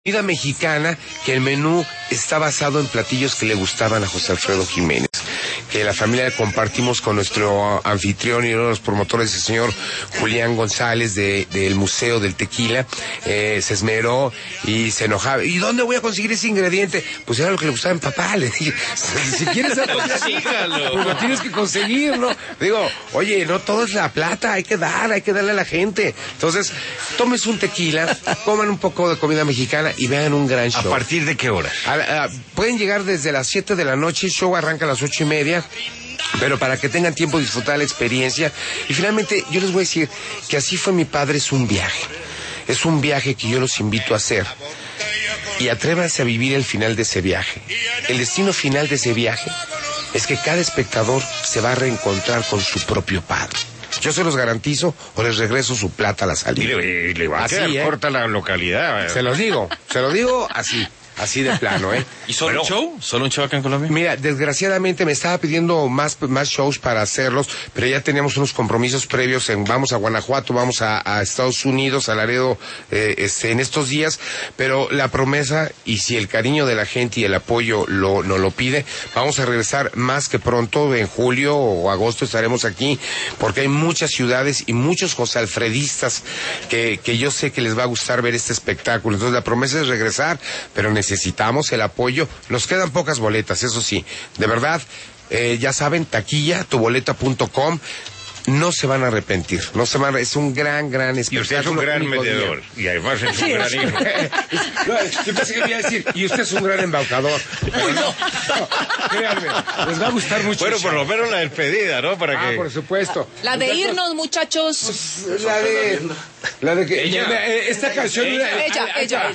Comida mexicana, que el menú está basado en platillos que le gustaban a José Alfredo Jiménez, que la familia compartimos con nuestro anfitrión y uno de los promotores, el señor Julián González del Museo del Tequila. Se esmeró y se enojaba. ¿Y dónde voy a conseguir ese ingrediente? Pues era lo que le gustaba a mi papá. Le dije, si quieres algo, pues lo tienes que conseguir, ¿no? Digo, oye, no todo es la plata, hay que darle a la gente. Entonces, tómense un tequila, coman un poco de comida mexicana y vean un gran show. ¿A partir de qué hora? Pueden llegar desde las 7 de la noche, el show arranca a las 8:30, pero para que tengan tiempo de disfrutar la experiencia. Y finalmente, yo les voy a decir que Así fue mi padre es un viaje. Es un viaje que yo los invito a hacer. Y atrévanse a vivir el final de ese viaje. El destino final de ese viaje es que cada espectador se va a reencontrar con su propio padre. Yo se los garantizo o les regreso su plata a la salida. Y le va a quedar corta la localidad. Se lo digo así de plano, ¿eh? ¿Y solo un show? ¿Solo un show acá en Colombia? Mira, desgraciadamente me estaba pidiendo más shows para hacerlos, pero ya teníamos unos compromisos previos vamos a Guanajuato, vamos a Estados Unidos, a Laredo, en estos días, pero la promesa, y si el cariño de la gente y el apoyo nos lo pide, vamos a regresar más que pronto, en julio o agosto estaremos aquí, porque hay muchas ciudades y muchos José Alfredistas que yo sé que les va a gustar ver este espectáculo. Entonces la promesa es regresar, pero necesitamos el apoyo. Nos quedan pocas boletas, eso sí. De verdad, ya saben, taquilla, tuboleta.com. No se van a arrepentir. Es un gran espectáculo. Y usted es un gran vendedor. Y además es un gran hijo. Yo pensé que me iba a decir, y usted es un gran embaucador. Uy, no. Créanme, les va a gustar mucho. Bueno, por lo menos la despedida, ¿no? Para que... por supuesto. La de irnos, muchachos. Pues, la de que... esta canción... Ella.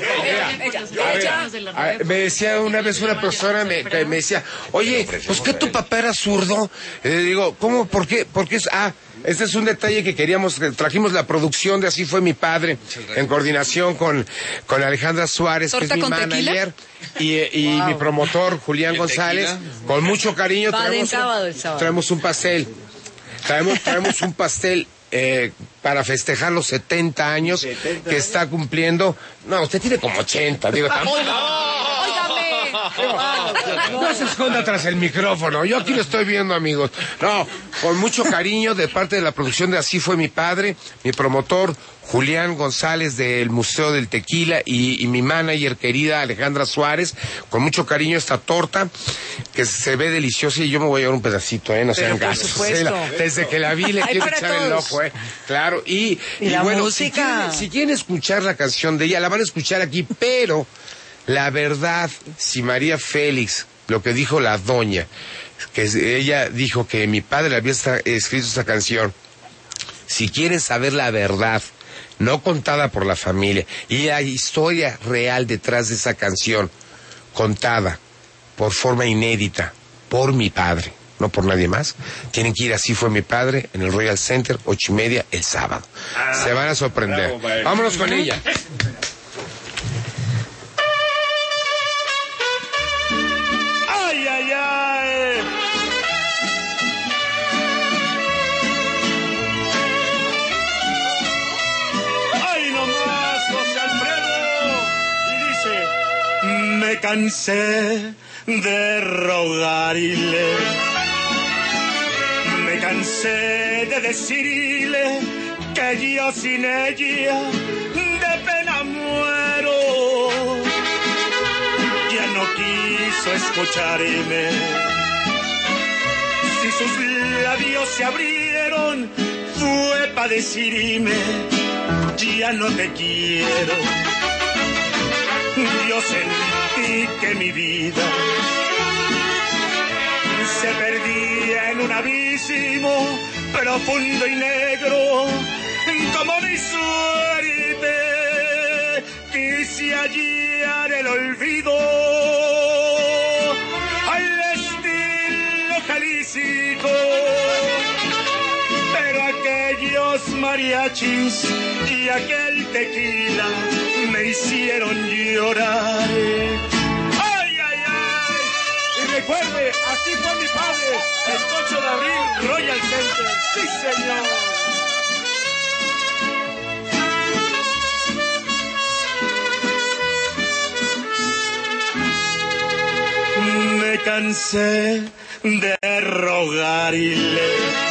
Me decía una vez una persona, me decía, oye, pues que tu papá era zurdo. Digo, ¿cómo? ¿Por qué? Porque es... este es un detalle que trajimos la producción de Así fue mi padre, en coordinación con Alejandra Suárez, que es mi manager, y mi promotor, Julián González. Con mucho cariño traemos un pastel. Traemos un pastel para festejar los 70 años que está cumpliendo. No, usted tiene como 80, digo. No se esconda tras el micrófono. Yo aquí lo estoy viendo, amigos. No, con mucho cariño de parte de la producción de Así fue mi padre, mi promotor Julián González del Museo del Tequila y mi manager querida Alejandra Suárez. Con mucho cariño esta torta que se ve deliciosa y yo me voy a llevar un pedacito, no sean gastos. Desde que la vi le quiero echar todos el ojo, claro. Y la bueno, música. Si quieren escuchar la canción de ella, la van a escuchar aquí, pero la verdad, si María Félix, lo que dijo la doña, que ella dijo que mi padre había escrito esta canción, si quieren saber la verdad, no contada por la familia, y la historia real detrás de esa canción, contada por forma inédita, por mi padre, no por nadie más, tienen que ir Así fue mi padre, en el Royal Center, 8:30 el sábado. Se van a sorprender. Bravo, vámonos con ella. Me cansé de rogarle, me cansé de decirle que yo sin ella de pena muero. Ya no quiso escucharme. Si sus labios se abrieron fue para decirme ya no te quiero. Yo sentí que mi vida se perdía en un abismo profundo y negro, como mi suerte quise hallar el olvido al estilo Jalisco. Pero aquellos mariachis y aquel tequila me hicieron llorar. ¡Ay, ay, ay! Y recuerde, Así fue mi padre, el 8 de abril, Royal Center. ¡Sí, señor! cansé de rogarle.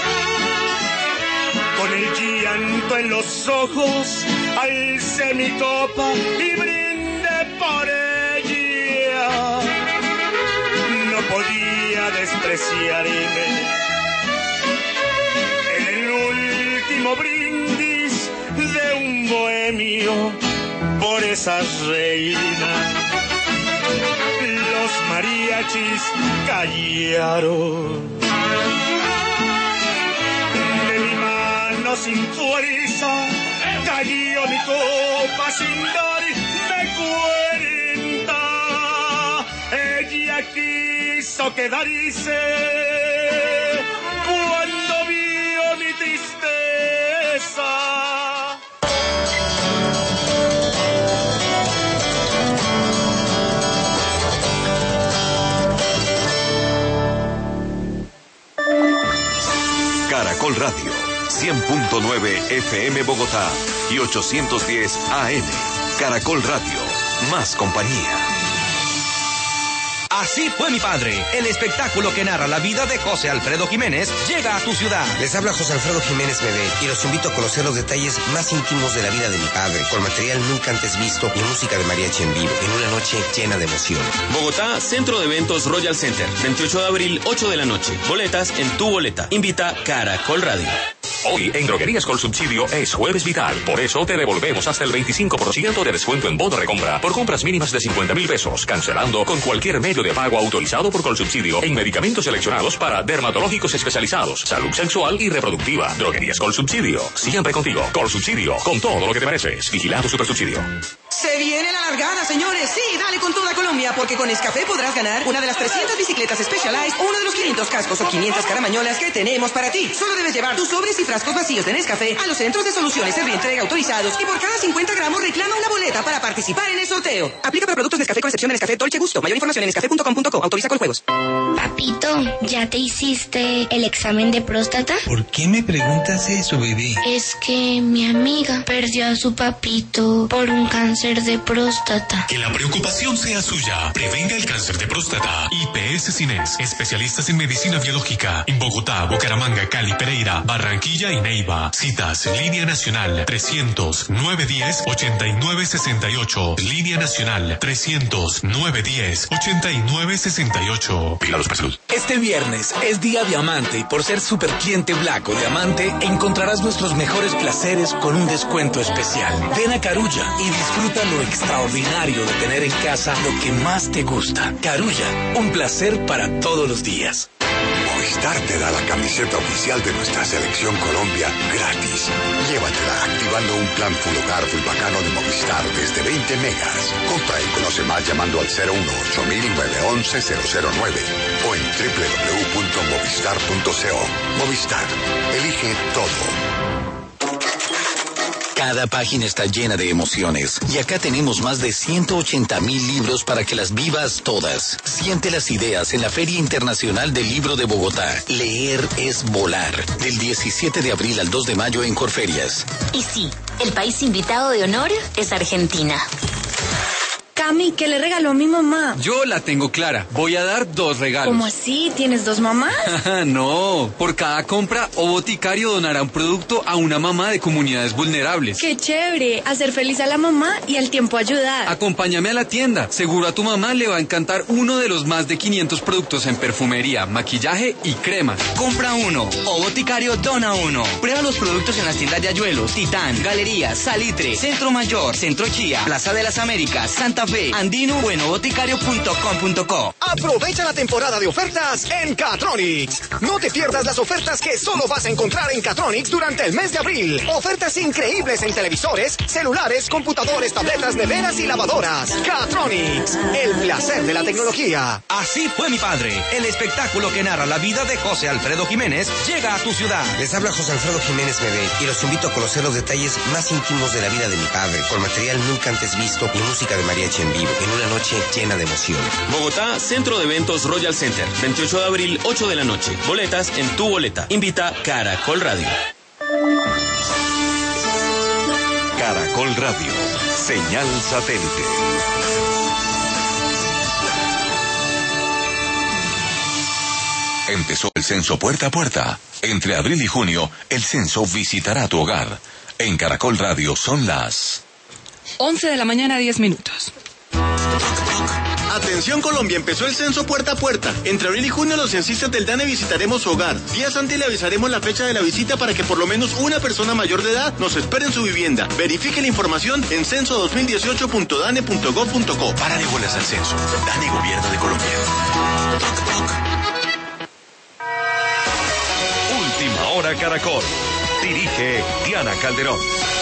Con el llanto en los ojos, alcé mi copa y brindé por ella. No podía despreciarme. En el último brindis de un bohemio por esa reina, los mariachis callaron. De mi mano sin fuerza cayó mi copa sin dar de cuenta. Ella quiso quedarse cuando vio mi tristeza. Caracol Radio, 100.9 FM Bogotá y 810 AM. Caracol Radio, más compañía. Así fue mi padre. El espectáculo que narra la vida de José Alfredo Jiménez llega a tu ciudad. Les habla José Alfredo Jiménez Medel y los invito a conocer los detalles más íntimos de la vida de mi padre, con material nunca antes visto y música de mariachi en vivo, en una noche llena de emoción. Bogotá, Centro de Eventos Royal Center, 28 de abril, 8 de la noche. Boletas en tu boleta. Invita Caracol Radio. Hoy en Droguerías Colsubsidio es Jueves Vital. Por eso te devolvemos hasta el 25% de descuento en bono recompra por compras mínimas de 50.000 pesos, cancelando con cualquier medio de pago autorizado por Colsubsidio en medicamentos seleccionados para dermatológicos especializados, salud sexual y reproductiva. Droguerías Colsubsidio, siempre contigo. Colsubsidio, con todo lo que te mereces. Vigilado Supersubsidio. Se viene la largada, señores. Sí, dale con toda Colombia, porque con Nescafé podrás ganar una de las 300 bicicletas Specialized o uno de los 500 cascos o 500 caramañolas que tenemos para ti. Solo debes llevar tus sobres y frascos vacíos de Nescafé a los centros de soluciones de reentrega autorizados y por cada 50 gramos reclama una boleta para participar en el sorteo. Aplica para productos Nescafé con excepción de Nescafé Dolce Gusto. Mayor información en nescafé.com.co. Autoriza con juegos. Papito, ¿ya te hiciste el examen de próstata? ¿Por qué me preguntas eso, bebé? Es que mi amiga perdió a su papito por un cáncer de próstata. Que la preocupación sea suya. Prevenga el cáncer de próstata. IPS Cines, especialistas en medicina biológica. En Bogotá, Bucaramanga, Cali, Pereira, Barranquilla y Neiva. Citas, Línea Nacional 300-910-8968. Línea Nacional 300-910-8968. Vigilados para salud. Este viernes es Día Diamante y por ser super cliente Black o Diamante encontrarás nuestros mejores placeres con un descuento especial. Ven a Carulla y disfruta lo extraordinario de tener en casa lo que más te gusta. Carulla, un placer para todos los días. Movistar te da la camiseta oficial de nuestra selección Colombia gratis. Llévatela activando un plan full hogar full bacano de Movistar desde 20 megas. Compra y conoce más llamando al 018-911-009 o en www.movistar.co. Movistar, elige todo. Cada página está llena de emociones y acá tenemos más de 180,000 libros para que las vivas todas. Siente las ideas en la Feria Internacional del Libro de Bogotá. Leer es volar. Del 17 de abril al 2 de mayo en Corferias. Y sí, el país invitado de honor es Argentina. Cami, ¿qué le regaló a mi mamá? Yo la tengo clara. Voy a dar 2 regalos. ¿Cómo así? ¿Tienes 2 mamás? No. Por cada compra, O Boticario donará un producto a una mamá de comunidades vulnerables. ¡Qué chévere! Hacer feliz a la mamá y al tiempo ayudar. Acompáñame a la tienda. Seguro a tu mamá le va a encantar uno de los más de 500 productos en perfumería, maquillaje y cremas. Compra uno. O Boticario dona uno. Prueba los productos en las tiendas de Ayuelos, Titán, Galerías, Salitre, Centro Mayor, Centro Chía, Plaza de las Américas, Santa Fe, Andino o en oboticario.com.co. Aprovecha la temporada de ofertas en Catronics. No te pierdas las ofertas que solo vas a encontrar en Catronics durante el mes de abril. Ofertas increíbles en televisores, celulares, computadores, tabletas, neveras y lavadoras. Catronics, el placer de la tecnología. Así fue mi padre. El espectáculo que narra la vida de José Alfredo Jiménez llega a tu ciudad. Les habla José Alfredo Jiménez Medel y los invito a conocer los detalles más íntimos de la vida de mi padre, con material nunca antes visto y música de mariachi en vivo, en una noche llena de emoción. Bogotá, Centro de Eventos Royal Center, 28 de abril, 8 de la noche. Boletas en tu boleta. Invita Caracol Radio. Caracol Radio, señal satélite. Empezó el censo puerta a puerta. Entre abril y junio, el censo visitará tu hogar. En Caracol Radio son las 11 de la mañana, 10 minutos. Atención Colombia, empezó el censo puerta a puerta. Entre abril y junio los censistas del DANE visitaremos su hogar. Días antes le avisaremos la fecha de la visita para que por lo menos una persona mayor de edad nos espere en su vivienda. Verifique la información en censo2018.dane.gov.co. Párale bolas al censo. DANE, Gobierno de Colombia. Última hora Caracol. Dirige Diana Calderón.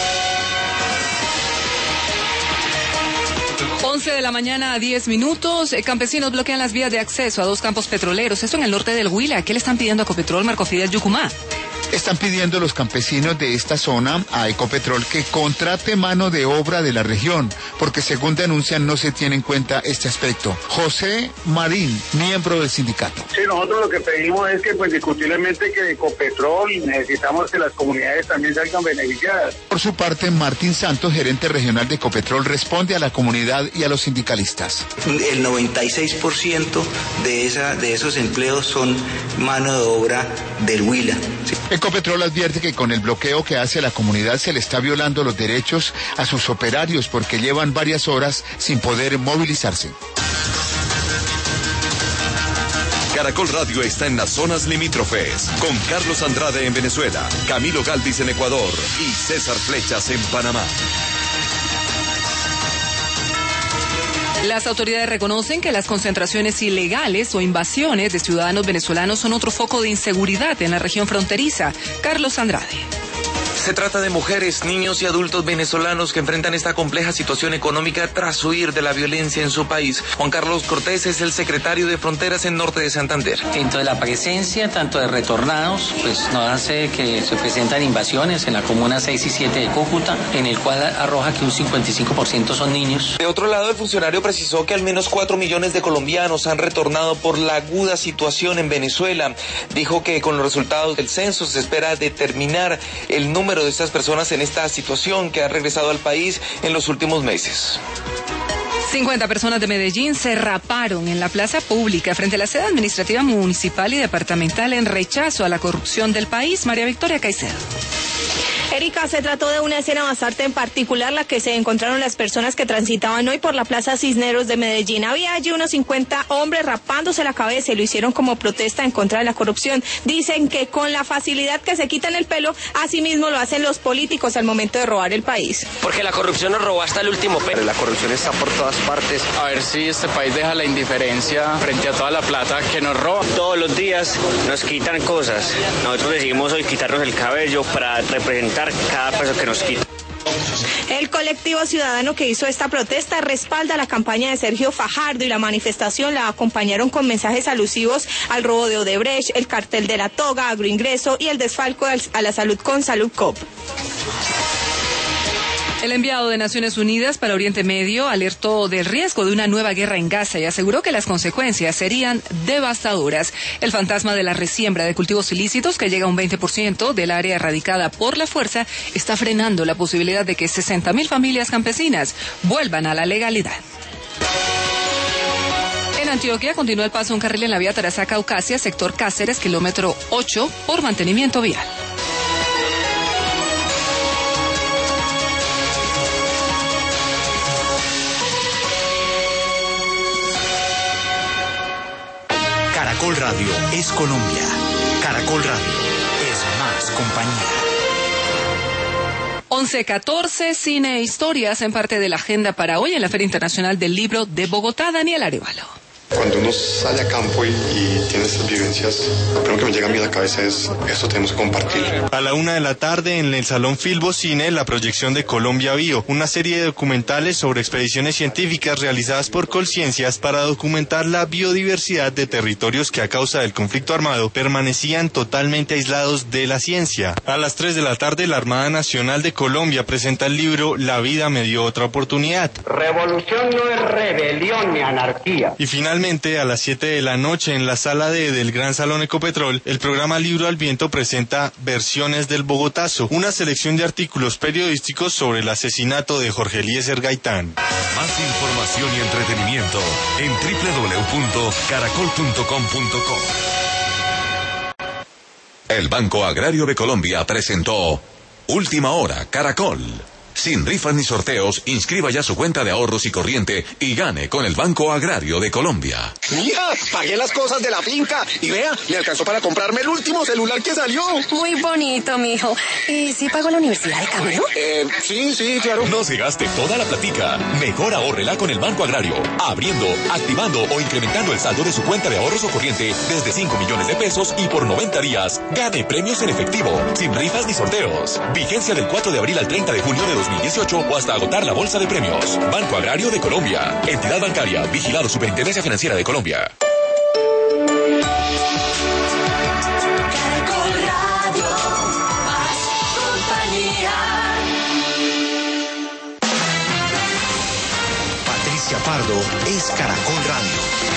11 de la mañana a 10 minutos. Campesinos bloquean las vías de acceso a 2 campos petroleros. Esto en el norte del Huila. ¿Qué le están pidiendo a Ecopetrol, Marco Fidel Yucumá? Están pidiendo los campesinos de esta zona a Ecopetrol que contrate mano de obra de la región, porque según denuncian no se tiene en cuenta este aspecto. José Marín, miembro del sindicato. Sí, nosotros lo que pedimos es que pues discutiblemente que Ecopetrol, necesitamos que las comunidades también salgan beneficiadas. Por su parte, Martín Santos, gerente regional de Ecopetrol, responde a la comunidad y a los sindicalistas. El 96% de esos empleos son mano de obra del Huila. ¿Sí? Ecopetrol advierte que con el bloqueo que hace la comunidad se le está violando los derechos a sus operarios porque llevan varias horas sin poder movilizarse. Caracol Radio está en las zonas limítrofes, con Carlos Andrade en Venezuela, Camilo Galvis en Ecuador y César Flechas en Panamá. Las autoridades reconocen que las concentraciones ilegales o invasiones de ciudadanos venezolanos son otro foco de inseguridad en la región fronteriza. Carlos Andrade. Se trata de mujeres, niños y adultos venezolanos que enfrentan esta compleja situación económica tras huir de la violencia en su país. Juan Carlos Cortés es el secretario de Fronteras en Norte de Santander. Dentro de la presencia tanto de retornados, pues nos hace que se presentan invasiones en la comuna 6 y 7 de Cúcuta, en el cual arroja que un 55% son niños. De otro lado, el funcionario precisó que al menos 4 millones de colombianos han retornado por la aguda situación en Venezuela. Dijo que con los resultados del censo se espera determinar el número de estas personas en esta situación que han regresado al país en los últimos meses. 50 personas de Medellín se raparon en la plaza pública frente a la sede administrativa municipal y departamental en rechazo a la corrupción del país. María Victoria Caicedo. Erika, se trató de una escena bastante en particular la que se encontraron las personas que transitaban hoy por la Plaza Cisneros de Medellín. Había allí unos 50 hombres rapándose la cabeza y lo hicieron como protesta en contra de la corrupción. Dicen que con la facilidad que se quitan el pelo, así mismo lo hacen los políticos al momento de robar el país. Porque la corrupción nos robó hasta el último pelo. La corrupción está por todas partes. A ver si este país deja la indiferencia frente a toda la plata que nos roba. Todos los días nos quitan cosas. Nosotros decidimos hoy quitarnos el cabello para representar cada peso que nos quita. El colectivo ciudadano que hizo esta protesta respalda la campaña de Sergio Fajardo y la manifestación la acompañaron con mensajes alusivos al robo de Odebrecht, el cartel de la toga, agroingreso y el desfalco a la salud con Saludcop. El enviado de Naciones Unidas para Oriente Medio alertó del riesgo de una nueva guerra en Gaza y aseguró que las consecuencias serían devastadoras. El fantasma de la resiembra de cultivos ilícitos, que llega a un 20% del área erradicada por la fuerza, está frenando la posibilidad de que 60.000 familias campesinas vuelvan a la legalidad. En Antioquia continúa el paso un carril en la vía Tarazá-Caucasia, sector Cáceres, kilómetro 8, por mantenimiento vial. Caracol Radio es Colombia. Caracol Radio es más compañía. 11:14, cine e historias en parte de la agenda para hoy en la Feria Internacional del Libro de Bogotá. Daniel Arevalo. Cuando uno sale a campo y tiene estas vivencias, lo primero que me llega a mí a la cabeza es esto tenemos que compartir. A la 1:00 p.m. en el Salón Filbo Cine, la proyección de Colombia Bio, una serie de documentales sobre expediciones científicas realizadas por Colciencias para documentar la biodiversidad de territorios que a causa del conflicto armado permanecían totalmente aislados de la ciencia. A las 3:00 p.m. la Armada Nacional de Colombia presenta el libro La vida me dio otra oportunidad. Revolución no es rebelión ni anarquía. Y finalmente, a las 7:00 p.m. en la sala D del Gran Salón Ecopetrol, el programa Libro al Viento presenta Versiones del Bogotazo, una selección de artículos periodísticos sobre el asesinato de Jorge Eliezer Gaitán. Más información y entretenimiento en www.caracol.com.co. El Banco Agrario de Colombia presentó Última Hora Caracol. Sin rifas ni sorteos, inscriba ya su cuenta de ahorros y corriente y gane con el Banco Agrario de Colombia. Mira, pagué las cosas de la finca y vea, me alcanzó para comprarme el último celular que salió. Muy bonito, mijo. ¿Y sí pagó la universidad de Camilo? Sí, claro. No se gaste toda la platica. Mejor ahórrela con el Banco Agrario. Abriendo, activando o incrementando el saldo de su cuenta de ahorros o corriente desde 5 millones de pesos y por 90 días. Gane premios en efectivo, sin rifas ni sorteos. Vigencia del 4 de abril al 30 de junio de 2018 o hasta agotar la bolsa de premios. Banco Agrario de Colombia. Entidad bancaria. Vigilado Superintendencia Financiera de Colombia. Patricia Pardo es Caracol Radio.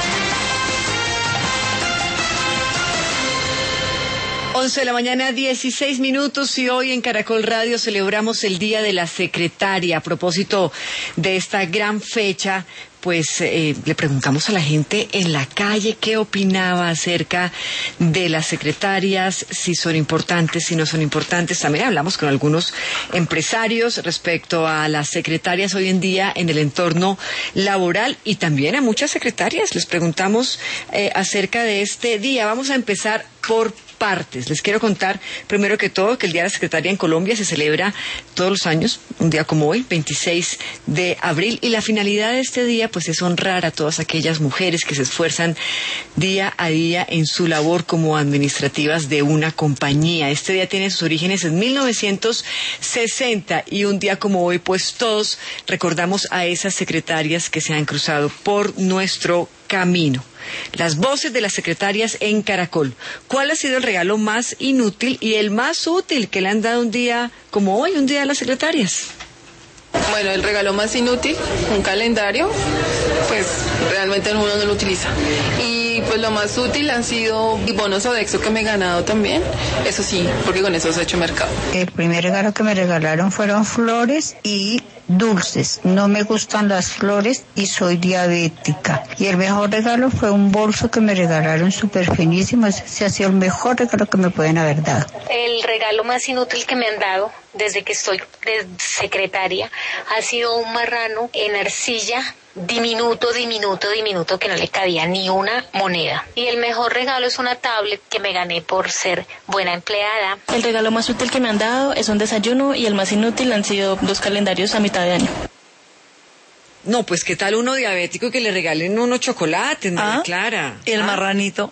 11 de la mañana, 16 minutos, y hoy en Caracol Radio celebramos el Día de la Secretaria. A propósito de esta gran fecha, pues le preguntamos a la gente en la calle qué opinaba acerca de las secretarias, si son importantes, si no son importantes. También hablamos con algunos empresarios respecto a las secretarias hoy en día en el entorno laboral, y también a muchas secretarias. Les preguntamos acerca de este día. Vamos a empezar por partes. Les quiero contar, primero que todo, que el Día de la Secretaria en Colombia se celebra todos los años, un día como hoy, 26 de abril, y la finalidad de este día pues es honrar a todas aquellas mujeres que se esfuerzan día a día en su labor como administrativas de una compañía. Este día tiene sus orígenes en 1960, y un día como hoy pues todos recordamos a esas secretarias que se han cruzado por nuestro camino. Las voces de las secretarias en Caracol. ¿Cuál ha sido el regalo más inútil y el más útil que le han dado un día como hoy, un día de las secretarias? Bueno, el regalo más inútil, un calendario, pues realmente uno no lo utiliza. Y pues lo más útil han sido bonos Sodexo que me he ganado también. Eso sí, porque con eso se ha hecho mercado. El primer regalo que me regalaron fueron flores y dulces. No me gustan las flores y soy diabética. Y el mejor regalo fue un bolso que me regalaron súper finísimo. Ese ha sido el mejor regalo que me pueden haber dado. El regalo más inútil que me han dado desde que estoy de secretaria ha sido un marrano en arcilla diminuto, que no le cabía ni una moneda. Y el mejor regalo es una tablet que me gané por ser buena empleada. El regalo más útil que me han dado es un desayuno, y el más inútil han sido 2 calendarios a mitad de año. No, pues qué tal uno diabético que le regalen unos chocolates, María Clara. El marranito.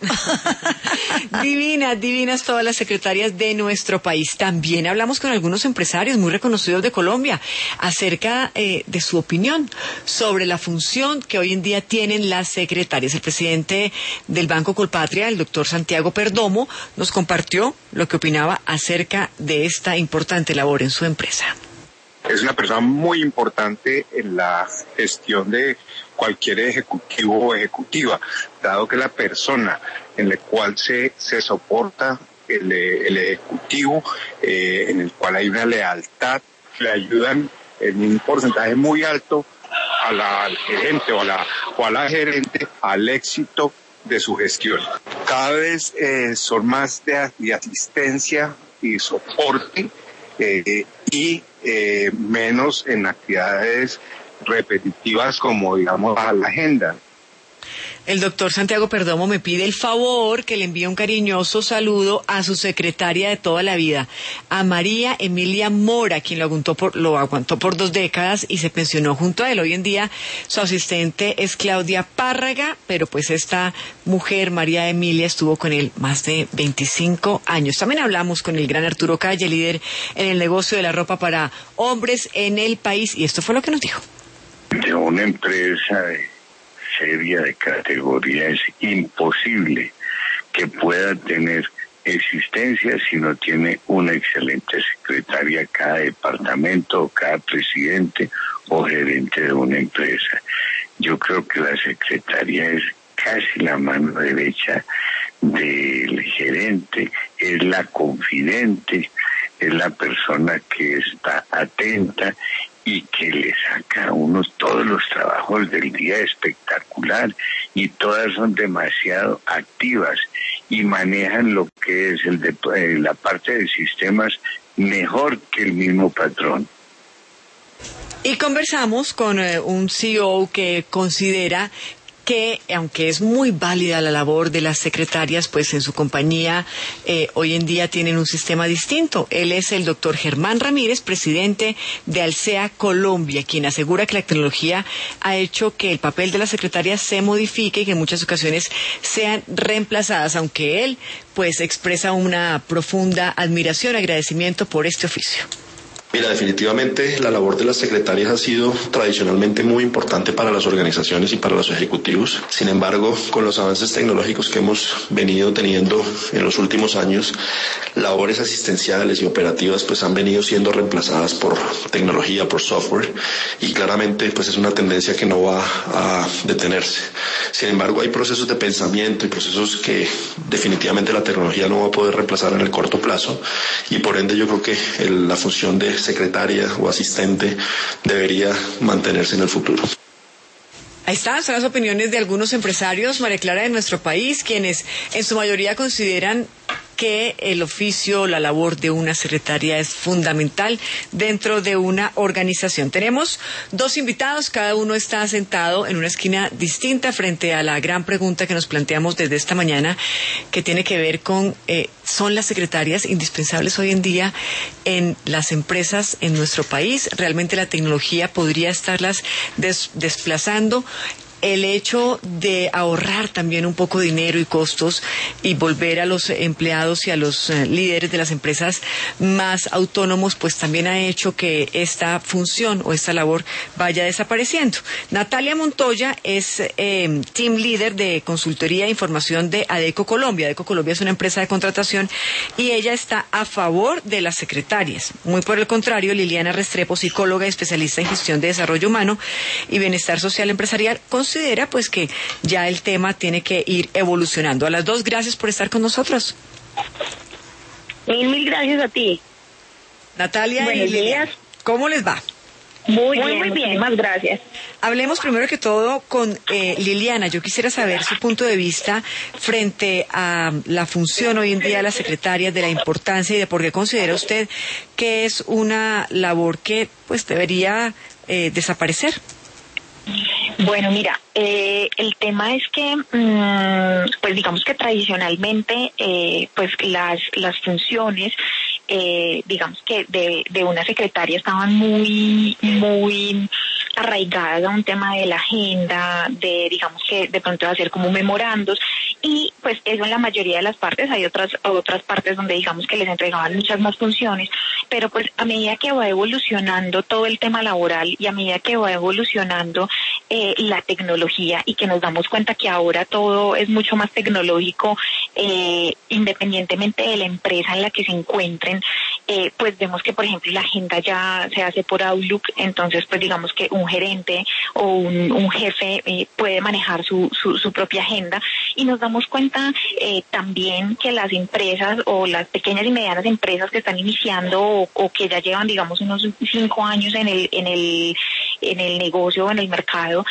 Divinas todas las secretarias de nuestro país. También hablamos con algunos empresarios muy reconocidos de Colombia acerca de su opinión sobre la función que hoy en día tienen las secretarias. El presidente del Banco Colpatria, el doctor Santiago Perdomo, nos compartió lo que opinaba acerca de esta importante labor en su empresa. Es una persona muy importante en la gestión de cualquier ejecutivo o ejecutiva, dado que la persona en la cual se soporta el ejecutivo, en el cual hay una lealtad, le ayudan en un porcentaje muy alto al gerente o a la gerente al éxito de su gestión. Cada vez son más de asistencia y soporte, y menos en actividades repetitivas como, digamos, a la agenda. El doctor Santiago Perdomo me pide el favor que le envíe un cariñoso saludo a su secretaria de toda la vida, a María Emilia Mora, quien lo aguantó por 2 décadas y se pensionó junto a él. Hoy en día su asistente es Claudia Párraga, pero pues esta mujer, María Emilia, estuvo con él más de 25 años. También hablamos con el gran Arturo Calle, líder en el negocio de la ropa para hombres en el país, y esto fue lo que nos dijo. De una empresa seria de categoría es imposible que pueda tener existencia si no tiene una excelente secretaria cada departamento, cada presidente o gerente de una empresa. Yo creo que la secretaria es casi la mano derecha del gerente, es la confidente, es la persona que está atenta y que le saca a uno todos los trabajos del día espectacular, y todas son demasiado activas y manejan lo que es la parte de sistemas mejor que el mismo patrón. Y conversamos con un CEO que considera que, aunque es muy válida la labor de las secretarias, pues en su compañía hoy en día tienen un sistema distinto. Él es el doctor Germán Ramírez, presidente de Alsea Colombia, quien asegura que la tecnología ha hecho que el papel de las secretarias se modifique y que en muchas ocasiones sean reemplazadas, aunque él pues expresa una profunda admiración y agradecimiento por este oficio. Mira, definitivamente la labor de las secretarias ha sido tradicionalmente muy importante para las organizaciones y para los ejecutivos. Sin embargo, con los avances tecnológicos que hemos venido teniendo en los últimos años, labores asistenciales y operativas pues han venido siendo reemplazadas por tecnología, por software, y claramente pues es una tendencia que no va a detenerse. Sin embargo, hay procesos de pensamiento y procesos que definitivamente la tecnología no va a poder reemplazar en el corto plazo, y por ende yo creo que la función de secretaria o asistente debería mantenerse en el futuro. Ahí están, son las opiniones de algunos empresarios, María Clara, de nuestro país, quienes en su mayoría consideran que el oficio, la labor de una secretaria es fundamental dentro de una organización. Tenemos dos invitados, cada uno está sentado en una esquina distinta frente a la gran pregunta que nos planteamos desde esta mañana, que tiene que ver con ¿son las secretarias indispensables hoy en día en las empresas en nuestro país? ¿Realmente la tecnología podría estarlas desplazando? El hecho de ahorrar también un poco de dinero y costos y volver a los empleados y a los líderes de las empresas más autónomos, pues también ha hecho que esta función o esta labor vaya desapareciendo. Natalia Montoya es team leader de consultoría e información de Adecco Colombia. Adecco Colombia es una empresa de contratación y ella está a favor de las secretarias. Muy por el contrario, Liliana Restrepo, psicóloga y especialista en gestión de desarrollo humano y bienestar social empresarial, considera pues que ya el tema tiene que ir evolucionando. A las dos, gracias por estar con nosotros. Mil gracias a ti. Natalia Buenos y Liliana, días. ¿cómo les va? Muy bien, más gracias. Hablemos primero que todo con Liliana. Yo quisiera saber su punto de vista frente a la función hoy en día de las secretarias, de la importancia y de por qué considera usted que es una labor que pues debería desaparecer. Bueno, mira, el tema es que, pues digamos que tradicionalmente, pues las funciones, digamos que de una secretaria estaban muy arraigadas a un tema de la agenda, de digamos que de pronto hacer como memorandos, y pues eso en la mayoría de las partes. Hay otras partes donde digamos que les entregaban muchas más funciones, pero pues a medida que va evolucionando todo el tema laboral y a medida que va evolucionando la tecnología y que nos damos cuenta que ahora todo es mucho más tecnológico, independientemente de la empresa en la que se encuentren, pues vemos que por ejemplo la agenda ya se hace por Outlook. Entonces pues digamos que un gerente o un jefe puede manejar su propia agenda, y nos damos cuenta también que las empresas o las pequeñas y medianas empresas que están iniciando o que ya llevan digamos unos 5 años en el negocio o en el mercado,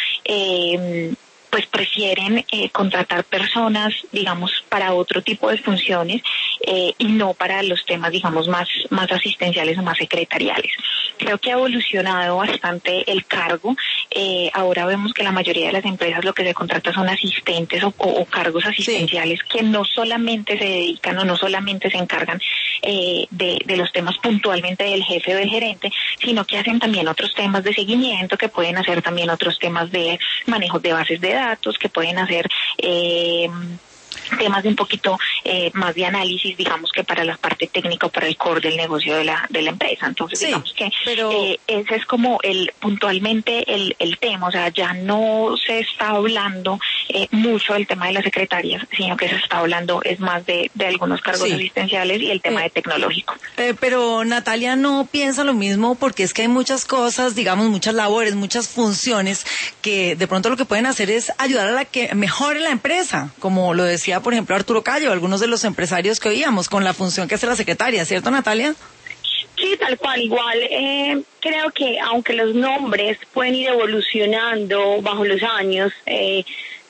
pues prefieren contratar personas, digamos, para otro tipo de funciones y no para los temas, digamos, más asistenciales o más secretariales. Creo que ha evolucionado bastante el cargo. Ahora vemos que la mayoría de las empresas lo que se contrata son asistentes o cargos asistenciales, sí, que no solamente se dedican o no solamente se encargan de los temas puntualmente del jefe o del gerente, sino que hacen también otros temas de seguimiento, que pueden hacer también otros temas de manejo de bases de datos, que pueden hacer temas de un poquito más de análisis, digamos, que para la parte técnica o para el core del negocio de la empresa. Entonces, sí, digamos que ese es como puntualmente el tema. O sea, ya no se está hablando mucho del tema de las secretarias, sino que se está hablando es más de algunos cargos asistenciales y el tema de tecnológico. Pero Natalia no piensa lo mismo, porque es que hay muchas cosas, digamos, muchas labores, muchas funciones que de pronto lo que pueden hacer es ayudar a la que mejore la empresa, como lo decía por ejemplo Arturo Calle o algunos de los empresarios que oíamos, con la función que hace la secretaria, ¿cierto, Natalia? Sí, tal cual. Igual creo que aunque los nombres pueden ir evolucionando bajo los años,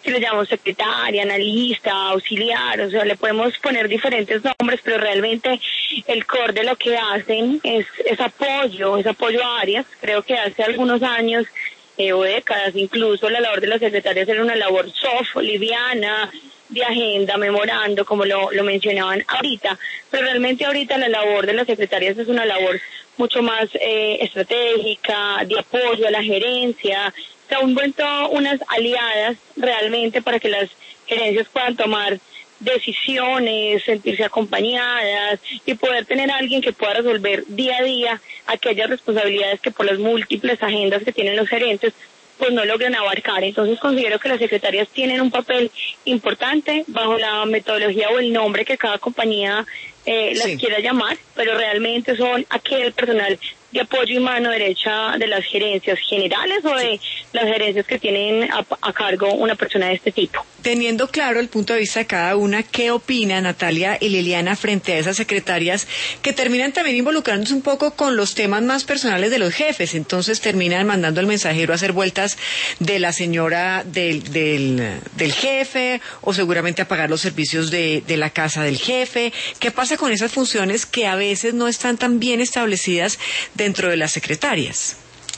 si le llamamos secretaria, analista, auxiliar, o sea, le podemos poner diferentes nombres, pero realmente el core de lo que hacen es apoyo a áreas. Creo que hace algunos años o décadas incluso la labor de las secretarias era una labor soft, liviana, de agenda, memorando, como lo mencionaban ahorita, pero realmente ahorita la labor de las secretarias es una labor mucho más estratégica, de apoyo a la gerencia. Se han vuelto unas aliadas realmente para que las gerencias puedan tomar decisiones, sentirse acompañadas y poder tener a alguien que pueda resolver día a día aquellas responsabilidades que por las múltiples agendas que tienen los gerentes pues no logran abarcar. Entonces considero que las secretarias tienen un papel importante bajo la metodología o el nombre que cada compañía las quiera llamar, pero realmente son aquel personal de apoyo y mano derecha de las gerencias generales o de las gerencias que tienen a cargo una persona de este tipo. Teniendo claro el punto de vista de cada una, ¿qué opina Natalia y Liliana frente a esas secretarias que terminan también involucrándose un poco con los temas más personales de los jefes? Entonces terminan mandando al mensajero a hacer vueltas de la señora del jefe, o seguramente a pagar los servicios de la casa del jefe. ¿Qué pasa con esas funciones que a veces no están tan bien establecidas dentro de las secretarias?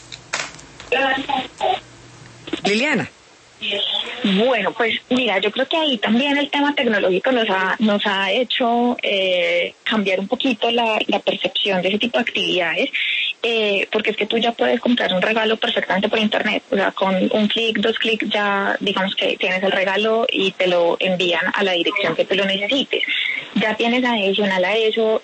Liliana. Bueno, pues mira, yo creo que ahí también el tema tecnológico nos ha hecho cambiar un poquito la percepción de ese tipo de actividades, porque es que tú ya puedes comprar un regalo perfectamente por internet, o sea, con un clic, 2 clics ya digamos que tienes el regalo y te lo envían a la dirección que tú lo necesites. Ya tienes adicional a eso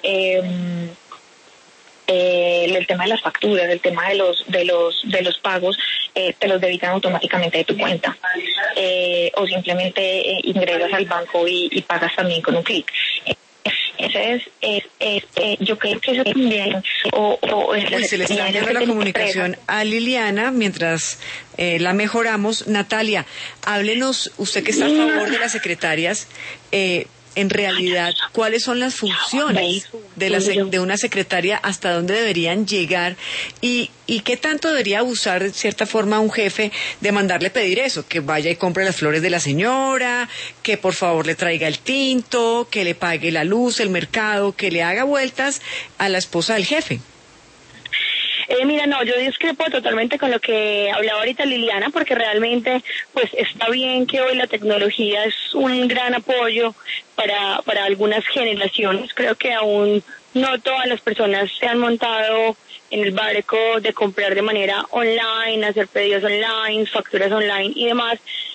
el tema de las facturas, el tema de los pagos, te los debitan automáticamente de tu cuenta, o simplemente ingresas al banco y pagas también con un clic. Ese yo creo que eso también se le está dando la comunicación a Liliana mientras la mejoramos. Natalia, háblenos, usted que está a favor de las secretarias, en realidad, ¿cuáles son las funciones de una secretaria? ¿Hasta dónde deberían llegar? ¿Y qué tanto debería abusar, de cierta forma, un jefe de mandarle pedir eso? Que vaya y compre las flores de la señora, que por favor le traiga el tinto, que le pague la luz, el mercado, que le haga vueltas a la esposa del jefe. Mira, no, yo discrepo totalmente con lo que hablaba ahorita Liliana, porque realmente pues está bien que hoy la tecnología es un gran apoyo para algunas generaciones. Creo que aún no todas las personas se han montado en el barco de comprar de manera online, hacer pedidos online, facturas online y demás.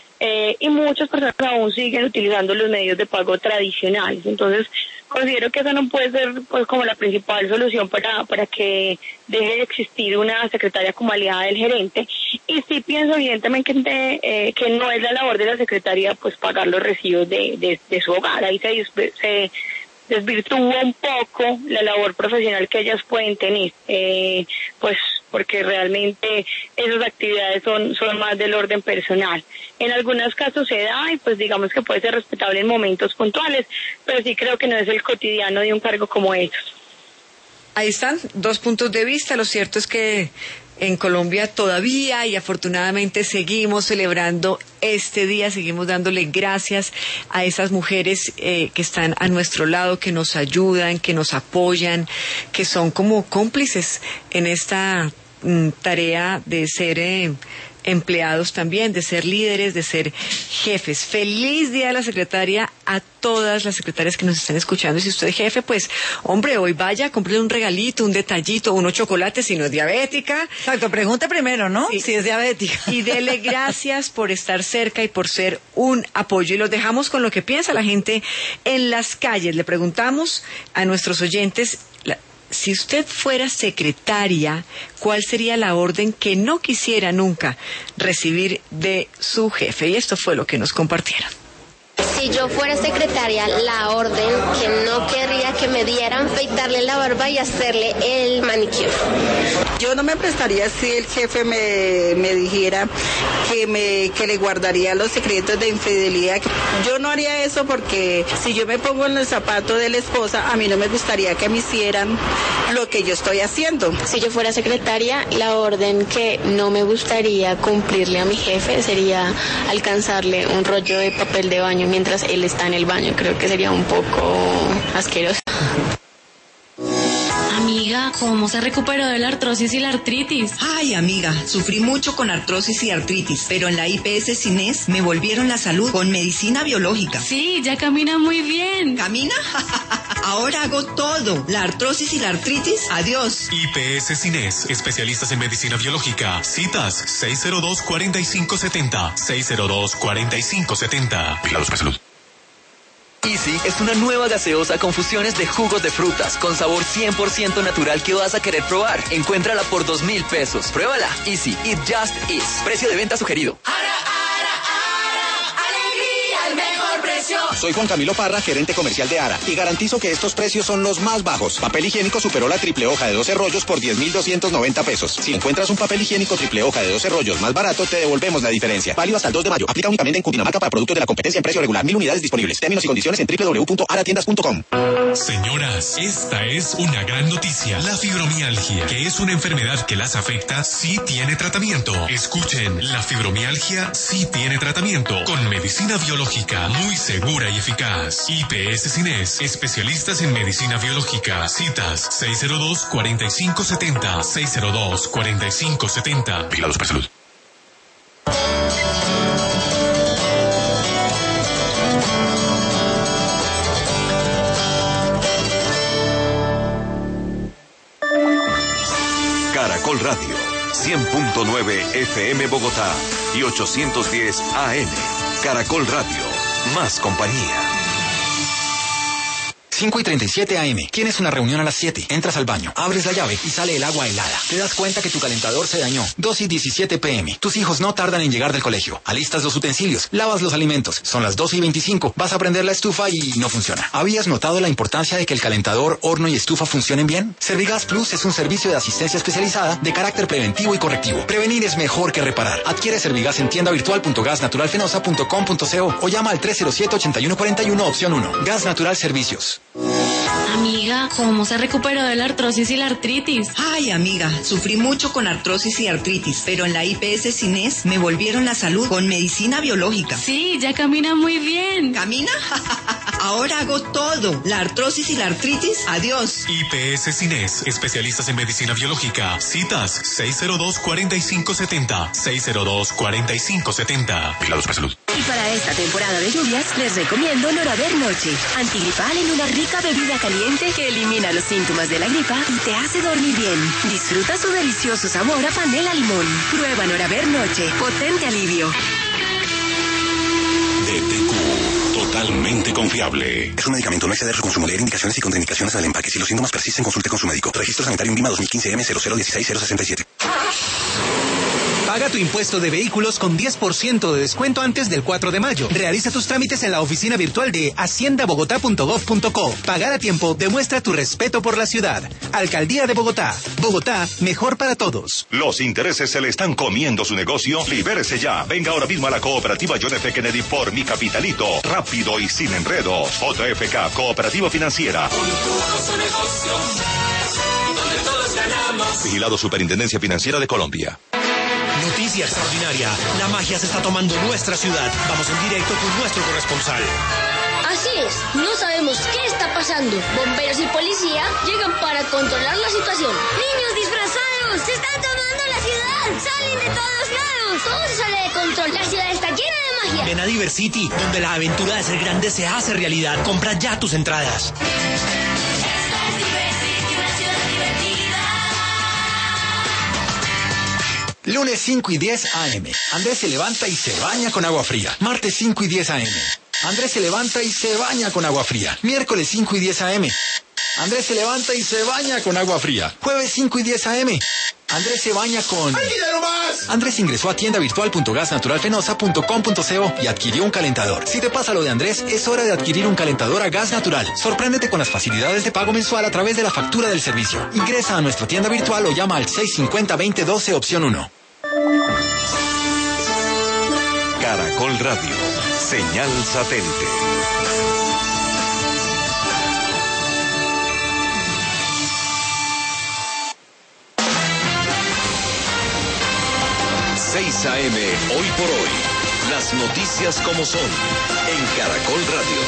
Y muchas personas aún siguen utilizando los medios de pago tradicionales. Entonces, considero que eso no puede ser pues como la principal solución para que deje de existir una secretaria como aliada del gerente. Y sí pienso evidentemente que no es la labor de la secretaria pues pagar los recibos de su hogar. Ahí se desvirtúa un poco la labor profesional que ellas pueden tener, pues porque realmente esas actividades son más del orden personal. En algunos casos se da y pues digamos que puede ser respetable en momentos puntuales, pero sí creo que no es el cotidiano de un cargo como esos. Ahí están 2 puntos de vista. Lo cierto es que en Colombia todavía y afortunadamente seguimos celebrando este día, seguimos dándole gracias a esas mujeres que están a nuestro lado, que nos ayudan, que nos apoyan, que son como cómplices en esta tarea de ser empleados también, de ser líderes, de ser jefes. Feliz Día de la Secretaria a todas las secretarias que nos están escuchando. Y si usted es jefe, pues, hombre, hoy vaya, cómprele un regalito, un detallito, unos chocolates, si no es diabética. Exacto, pregunte primero, ¿no? Sí. Si es diabética. Y dele gracias por estar cerca y por ser un apoyo. Y los dejamos con lo que piensa la gente en las calles. Le preguntamos a nuestros oyentes, si usted fuera secretaria, ¿cuál sería la orden que no quisiera nunca recibir de su jefe? Y esto fue lo que nos compartieron. Si yo fuera secretaria, la orden que no querría que me dieran, afeitarle la barba y hacerle el manicure. Yo no me prestaría si el jefe me dijera que le guardaría los secretos de infidelidad. Yo no haría eso porque si yo me pongo en el zapato de la esposa, a mí no me gustaría que me hicieran lo que yo estoy haciendo. Si yo fuera secretaria, la orden que no me gustaría cumplirle a mi jefe sería alcanzarle un rollo de papel de baño mientras él está en el baño. Creo que sería un poco asqueroso. Amiga, ¿cómo se recuperó de la artrosis y la artritis? Ay, amiga, sufrí mucho con artrosis y artritis, pero en la IPS Cines me volvieron la salud con medicina biológica. Sí, ya camina muy bien. ¿Camina? Ahora hago todo. La artrosis y la artritis, adiós. IPS Cines, especialistas en medicina biológica. Citas 602-4570. 602-4570. Vigilados por salud. Easy es una nueva gaseosa con fusiones de jugos de frutas con sabor 100% natural que vas a querer probar. Encuéntrala por 2,000 pesos. Pruébala. Easy, it just is. Precio de venta sugerido. Alegría, el mejor precio. Soy Juan Camilo Parra, gerente comercial de ARA, y garantizo que estos precios son los más bajos. Papel higiénico superó la triple hoja de 12 rollos por 10,290 pesos. Si encuentras un papel higiénico triple hoja de 12 rollos más barato, te devolvemos la diferencia. Válido hasta el 2 de mayo. Aplica únicamente en Cundinamarca para productos de la competencia en precio regular. 1,000 unidades disponibles. Términos y condiciones en www.aratiendas.com. Señoras, esta es una gran noticia. La fibromialgia, que es una enfermedad que las afecta, sí tiene tratamiento. Escuchen, la fibromialgia sí tiene tratamiento. Con medicina biológica muy segura y eficaz. IPS Cines, especialistas en medicina biológica. Citas 602-4570. 602-4570. Vigilados por salud. Caracol Radio, 100.9 FM Bogotá y 810 AM. Caracol Radio, más compañía. 5:37 AM. Tienes una reunión a las 7. Entras al baño, abres la llave y sale el agua helada. Te das cuenta que tu calentador se dañó. 2:17 PM. Tus hijos no tardan en llegar del colegio. Alistas los utensilios, lavas los alimentos. Son las 2:25. Vas a prender la estufa y no funciona. ¿Habías notado la importancia de que el calentador, horno y estufa funcionen bien? Servigas Plus es un servicio de asistencia especializada de carácter preventivo y correctivo. Prevenir es mejor que reparar. Adquiere Servigas en tiendavirtual.gasnaturalfenosa.com.co o llama al 307-8141 opción 1. Gas Natural Servicios. Amiga, ¿cómo se recuperó de la artrosis y la artritis? Ay, amiga, sufrí mucho con artrosis y artritis, pero en la IPS Cines me volvieron la salud con medicina biológica. Sí, ya camina muy bien. ¿Camina? Ahora hago todo. La artrosis y la artritis, adiós. IPS Cines, especialistas en medicina biológica. Citas 602-4570. 602-4570. Vigilados por salud. Y para esta temporada de lluvias, les recomiendo Noraver Noche. Antigripal en una rica bebida caliente que elimina los síntomas de la gripa y te hace dormir bien. Disfruta su delicioso sabor a panela limón. Prueba Noraver Noche. Potente alivio. DTQ, totalmente confiable. Es un medicamento, no exceder su consumo. Leer indicaciones y contraindicaciones al empaque. Si los síntomas persisten, consulte con su médico. Registro Sanitario INVIMA 2015 M0016067. Paga tu impuesto de vehículos con 10% de descuento antes del 4 de mayo. Realiza tus trámites en la oficina virtual de haciendabogotá.gov.co. Pagar a tiempo demuestra tu respeto por la ciudad. Alcaldía de Bogotá. Bogotá, mejor para todos. Los intereses se le están comiendo su negocio. Libérese ya. Venga ahora mismo a la cooperativa John F. Kennedy por Mi Capitalito. Rápido y sin enredos. JFK, Cooperativa Financiera. Su negocio, donde todos ganamos. Vigilado Superintendencia Financiera de Colombia. Noticia extraordinaria. La magia se está tomando nuestra ciudad. Vamos en directo con nuestro corresponsal. Así es, no sabemos qué está pasando. Bomberos y policía llegan para controlar la situación. ¡Niños disfrazados! ¡Se están tomando la ciudad! ¡Salen de todos lados! Todo se sale de control. La ciudad está llena de magia. Ven a Diversity, donde la aventura de ser grande se hace realidad. Compra ya tus entradas. Lunes 5:10 AM. Andrés se levanta y se baña con agua fría. Martes 5:10 AM. Andrés se levanta y se baña con agua fría. Miércoles 5:10 AM. Andrés se levanta y se baña con agua fría. Jueves 5:10 AM. Andrés se baña con... ¡Hay dinero más! Andrés ingresó a tiendavirtual.gasnaturalfenosa.com.co y adquirió un calentador. Si te pasa lo de Andrés, es hora de adquirir un calentador a gas natural. Sorpréndete con las facilidades de pago mensual a través de la factura del servicio. Ingresa a nuestra tienda virtual o llama al 650-2012 opción 1. Caracol Radio, señal satélite. AM, hoy por hoy. Las noticias como son, en Caracol Radio.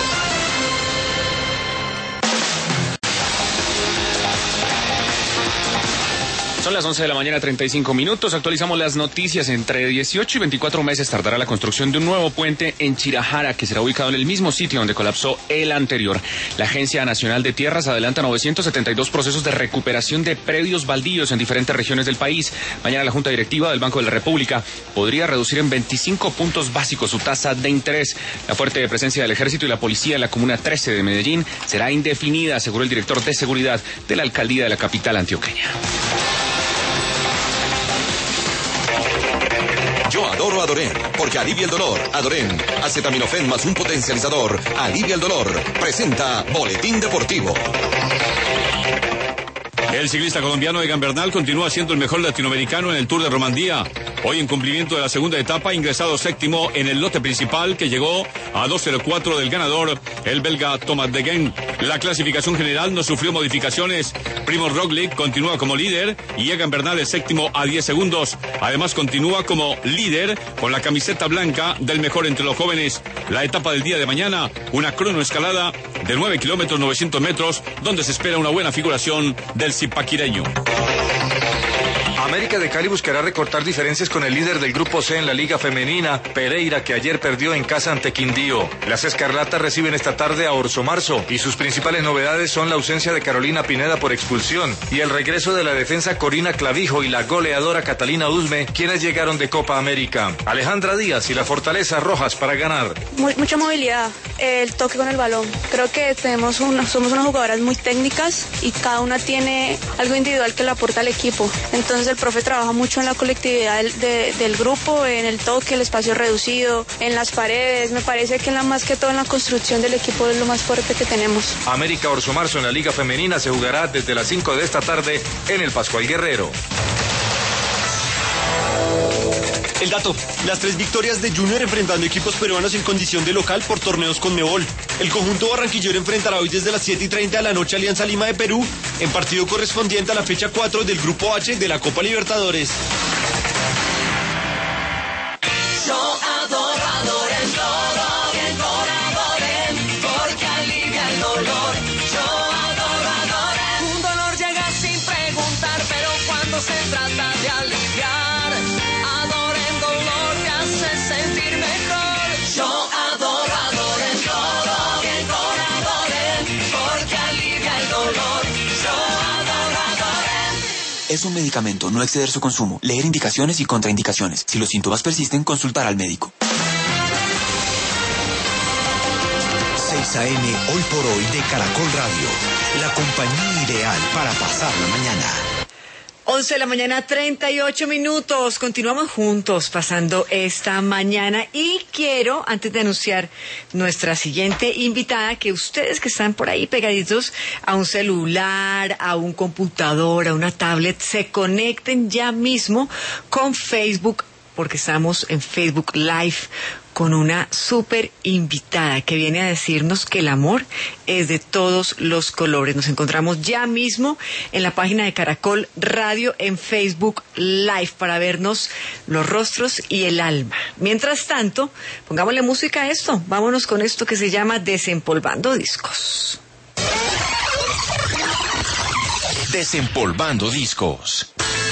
Son las 11 de la mañana, 35 minutos. Actualizamos las noticias. Entre 18 y 24 meses tardará la construcción de un nuevo puente en Chirajara, que será ubicado en el mismo sitio donde colapsó el anterior. La Agencia Nacional de Tierras adelanta 972 procesos de recuperación de predios baldíos en diferentes regiones del país. Mañana la Junta Directiva del Banco de la República podría reducir en 25 puntos básicos su tasa de interés. La fuerte presencia del Ejército y la Policía en la Comuna 13 de Medellín será indefinida, aseguró el director de Seguridad de la Alcaldía de la capital antioqueña. Yo adoro Adoren, porque alivia el dolor. Adoren, acetaminofén más un potencializador, alivia el dolor. Presenta Boletín Deportivo. El ciclista colombiano Egan Bernal continúa siendo el mejor latinoamericano en el Tour de Romandía. Hoy, en cumplimiento de la segunda etapa, ingresado séptimo en el lote principal, que llegó a 2:04 del ganador, el belga Thomas de Gendt. La clasificación general no sufrió modificaciones. Primož Roglič continúa como líder y Egan Bernal es séptimo a 10 segundos. Además, continúa como líder con la camiseta blanca del mejor entre los jóvenes. La etapa del día de mañana, una cronoescalada de 9 kilómetros 900 metros, donde se espera una buena figuración del zipaquireño. América de Cali buscará recortar diferencias con el líder del Grupo C en la Liga Femenina, Pereira, que ayer perdió en casa ante Quindío. Las escarlatas reciben esta tarde a Orso Marzo y sus principales novedades son la ausencia de Carolina Pineda por expulsión y el regreso de la defensa Corina Clavijo y la goleadora Catalina Usme, quienes llegaron de Copa América. Alejandra Díaz y la Fortaleza Rojas para ganar. Mucha movilidad, el toque con el balón. Creo que somos unas jugadoras muy técnicas y cada una tiene algo individual que le aporta al equipo. Entonces el profe trabaja mucho en la colectividad del grupo, en el toque, el espacio reducido, en las paredes. Me parece que más que todo en la construcción del equipo es lo más fuerte que tenemos. América Orso Marzo en la Liga Femenina se jugará desde las 5 de esta tarde en el Pascual Guerrero. El dato, las 3 victorias de Junior enfrentando equipos peruanos en condición de local por torneos Conmebol. El conjunto barranquillero enfrentará hoy desde las 7:30 de la noche a Alianza Lima de Perú, en partido correspondiente a la fecha 4 del Grupo H de la Copa Libertadores. Yo adoro Adoren, todo bien con Adoren, porque alivia el dolor. Yo adoro Adoren. Un dolor llega sin preguntar, pero cuando se trata de aliviar, sentir mejor. Yo adoro Adoren, todo bien con Adoren, porque alivia el dolor. Yo adoro Adoren. Es un medicamento, no exceder su consumo. Leer indicaciones y contraindicaciones. Si los síntomas persisten, consultar al médico. 6 AM, hoy por hoy de Caracol Radio. La compañía ideal para pasar la mañana. 11 de la mañana, 38 minutos. Continuamos juntos pasando esta mañana y quiero, antes de anunciar nuestra siguiente invitada, que ustedes que están por ahí pegaditos a un celular, a un computador, a una tablet, se conecten ya mismo con Facebook, porque estamos en Facebook Live con una súper invitada que viene a decirnos que el amor es de todos los colores. Nos encontramos ya mismo en la página de Caracol Radio en Facebook Live para vernos los rostros y el alma. Mientras tanto, pongámosle música a esto. Vámonos con esto que se llama Desempolvando Discos. Desempolvando Discos.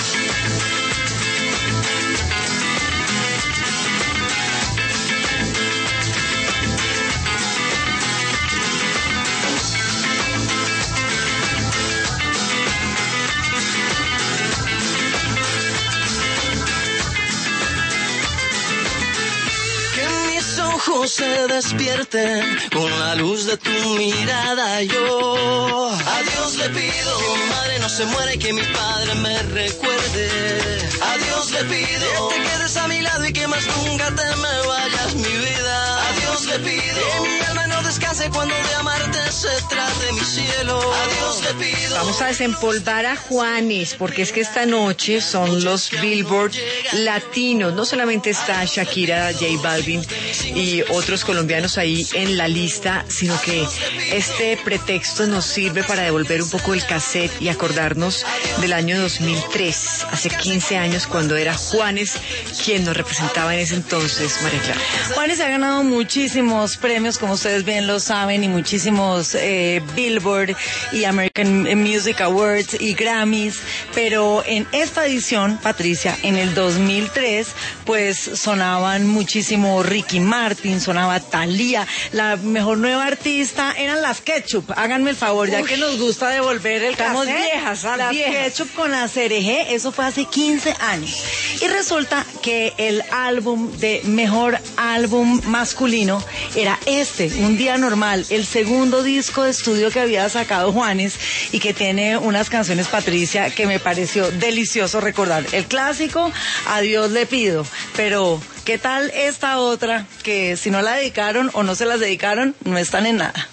Se despierten con la luz de tu mirada. Yo a Dios le pido que mi madre no se muera y que mi padre me recuerde. A Dios le pido que te quedes a mi lado y que más nunca te me vayas, mi vida. A Dios le pido que mi alma no descanse cuando de amarte se trate, mi cielo. A Dios le pido. Vamos a desempolvar a Juanes, porque es que esta noche son los Billboard latinos. No solamente está Shakira, J Balvin y otros colombianos ahí en la lista, sino que este pretexto nos sirve para devolver un poco el cassette y acordarnos del año 2003, hace 15 años, cuando era Juanes quien nos representaba en ese entonces, María Clara. Juanes ha ganado muchísimos premios, como ustedes bien lo saben, y muchísimos Billboard y American Music Awards y Grammys, pero en esta edición, Patricia, en el 2003, pues sonaban muchísimo Ricky Martin, sonaba Thalía, la mejor nueva artista eran las Ketchup. Háganme el favor, ya que nos gusta devolver el Estamos cassette. viejas, Las Ketchup con la CRG, eso fue hace 15 años. Y resulta que el álbum de mejor álbum masculino era este, Un Día Normal, el segundo disco de estudio que había sacado Juanes y que tiene unas canciones, Patricia, que me pareció delicioso recordar. El clásico, A Dios le pido, pero ¿qué tal esta otra que si no la dedicaron o no se las dedicaron, no están en nada?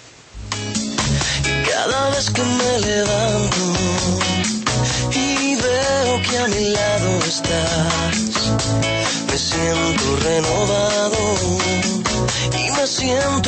Cada vez que me levanto y veo que a mi lado estás, me siento renovado y me siento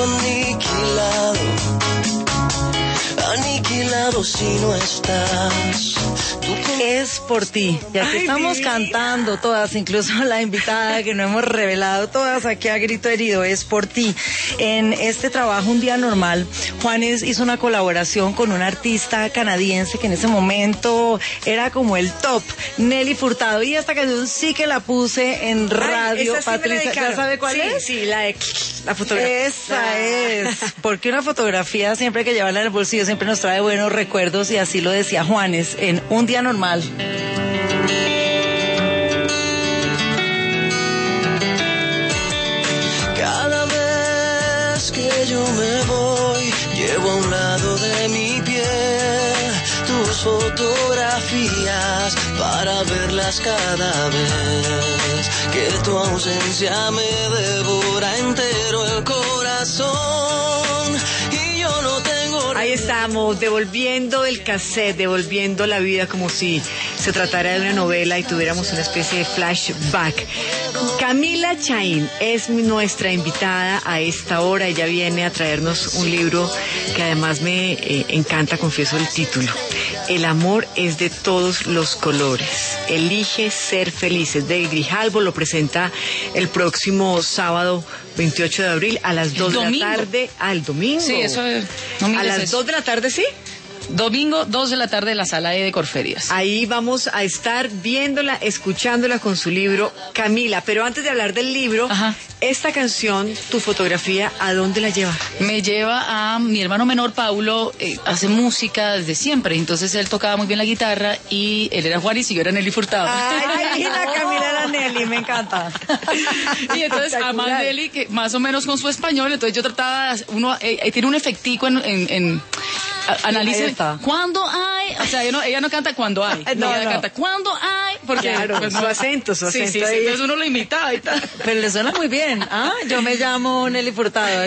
aniquilado si no estás. Es por ti, ya que estamos cantando todas, incluso la invitada que no hemos revelado todas aquí a grito herido, es por ti. En este trabajo, Un Día Normal, Juanes hizo una colaboración con una artista canadiense que en ese momento era como el top, Nelly Furtado, y esta canción sí que la puse en radio. Esa sí Patricia, ¿ya sabe cuál es? Sí, la fotografía. Esa es, porque una fotografía siempre hay que llevarla en el bolsillo, siempre nos trae buenos recuerdos, y así lo decía Juanes en Un Día Normal. Cada vez que yo me voy, llevo a un lado de mi piel tus fotografías para verlas cada vez que tu ausencia me devora entero el corazón y yo no tengo. Ahí estamos, devolviendo el cassette, devolviendo la vida como si se tratara de una novela y tuviéramos una especie de flashback. Camila Chaín es nuestra invitada a esta hora. Ella viene a traernos un libro que además me encanta, confieso el título. El amor es de todos los colores. Elige ser felices. De Grijalbo lo presenta el próximo sábado 28 de abril a las 2 de la tarde. ¿Al domingo? Sí, eso es. ¿A las 2 de la tarde, sí? Domingo, 2 de la tarde en la sala de Corferias. Ahí vamos a estar viéndola, escuchándola con su libro, Camila. Pero antes de hablar del libro, esta canción, tu fotografía, ¿a dónde la lleva? Me lleva a mi hermano menor, Paulo, hace música desde siempre. Entonces él tocaba muy bien la guitarra y él era Juanis y yo era Nelly Furtado. Ay, la Camila era Nelly, me encanta. Y entonces, además Nelly, que más o menos con su español, entonces yo trataba, tiene un efectico en analice cuándo hay, o sea, ella no canta cuando hay, ella canta cuando hay, porque claro, pues, su acento. Sí, entonces uno lo imitaba y tal. Pero le suena muy bien. Yo me llamo Nelly Furtado.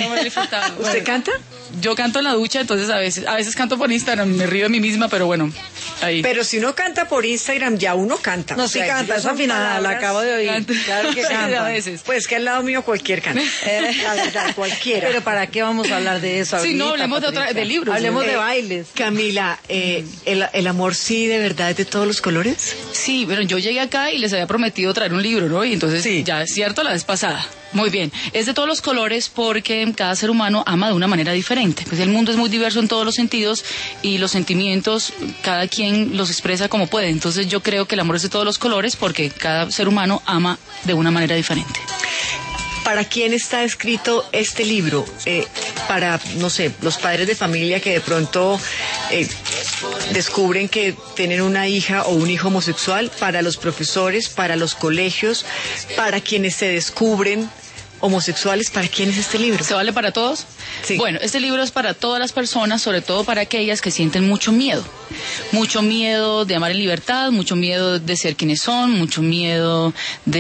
¿Usted canta? Yo canto en la ducha, entonces a veces canto por Instagram, me río de mí misma, pero bueno, ahí. Pero si uno canta por Instagram, ya uno canta. No, sí canta, esa final la acabo de oír. Claro que canta. A veces. Pues que al lado mío cualquier canta. La verdad, cualquiera. Pero ¿para qué vamos a hablar de eso ahorita? Sí, no, hablemos de libros. Hablemos de bailes. Camila, ¿el amor sí de verdad es de todos los colores? Sí, pero yo llegué acá y les había prometido traer un libro, ¿no? Y entonces ya es cierto la vez pasada. Muy bien, es de todos los colores porque cada ser humano ama de una manera diferente. Pues el mundo es muy diverso en todos los sentidos y los sentimientos cada quien los expresa como puede. Entonces yo creo que el amor es de todos los colores porque cada ser humano ama de una manera diferente. ¿Para quién está escrito este libro? Para, no sé, los padres de familia que de pronto descubren que tienen una hija o un hijo homosexual, para los profesores, para los colegios, para quienes se descubren homosexuales. ¿Para quién es este libro? ¿Se vale para todos? Sí. Bueno, este libro es para todas las personas, sobre todo para aquellas que sienten mucho miedo. Mucho miedo de amar en libertad, mucho miedo de ser quienes son, mucho miedo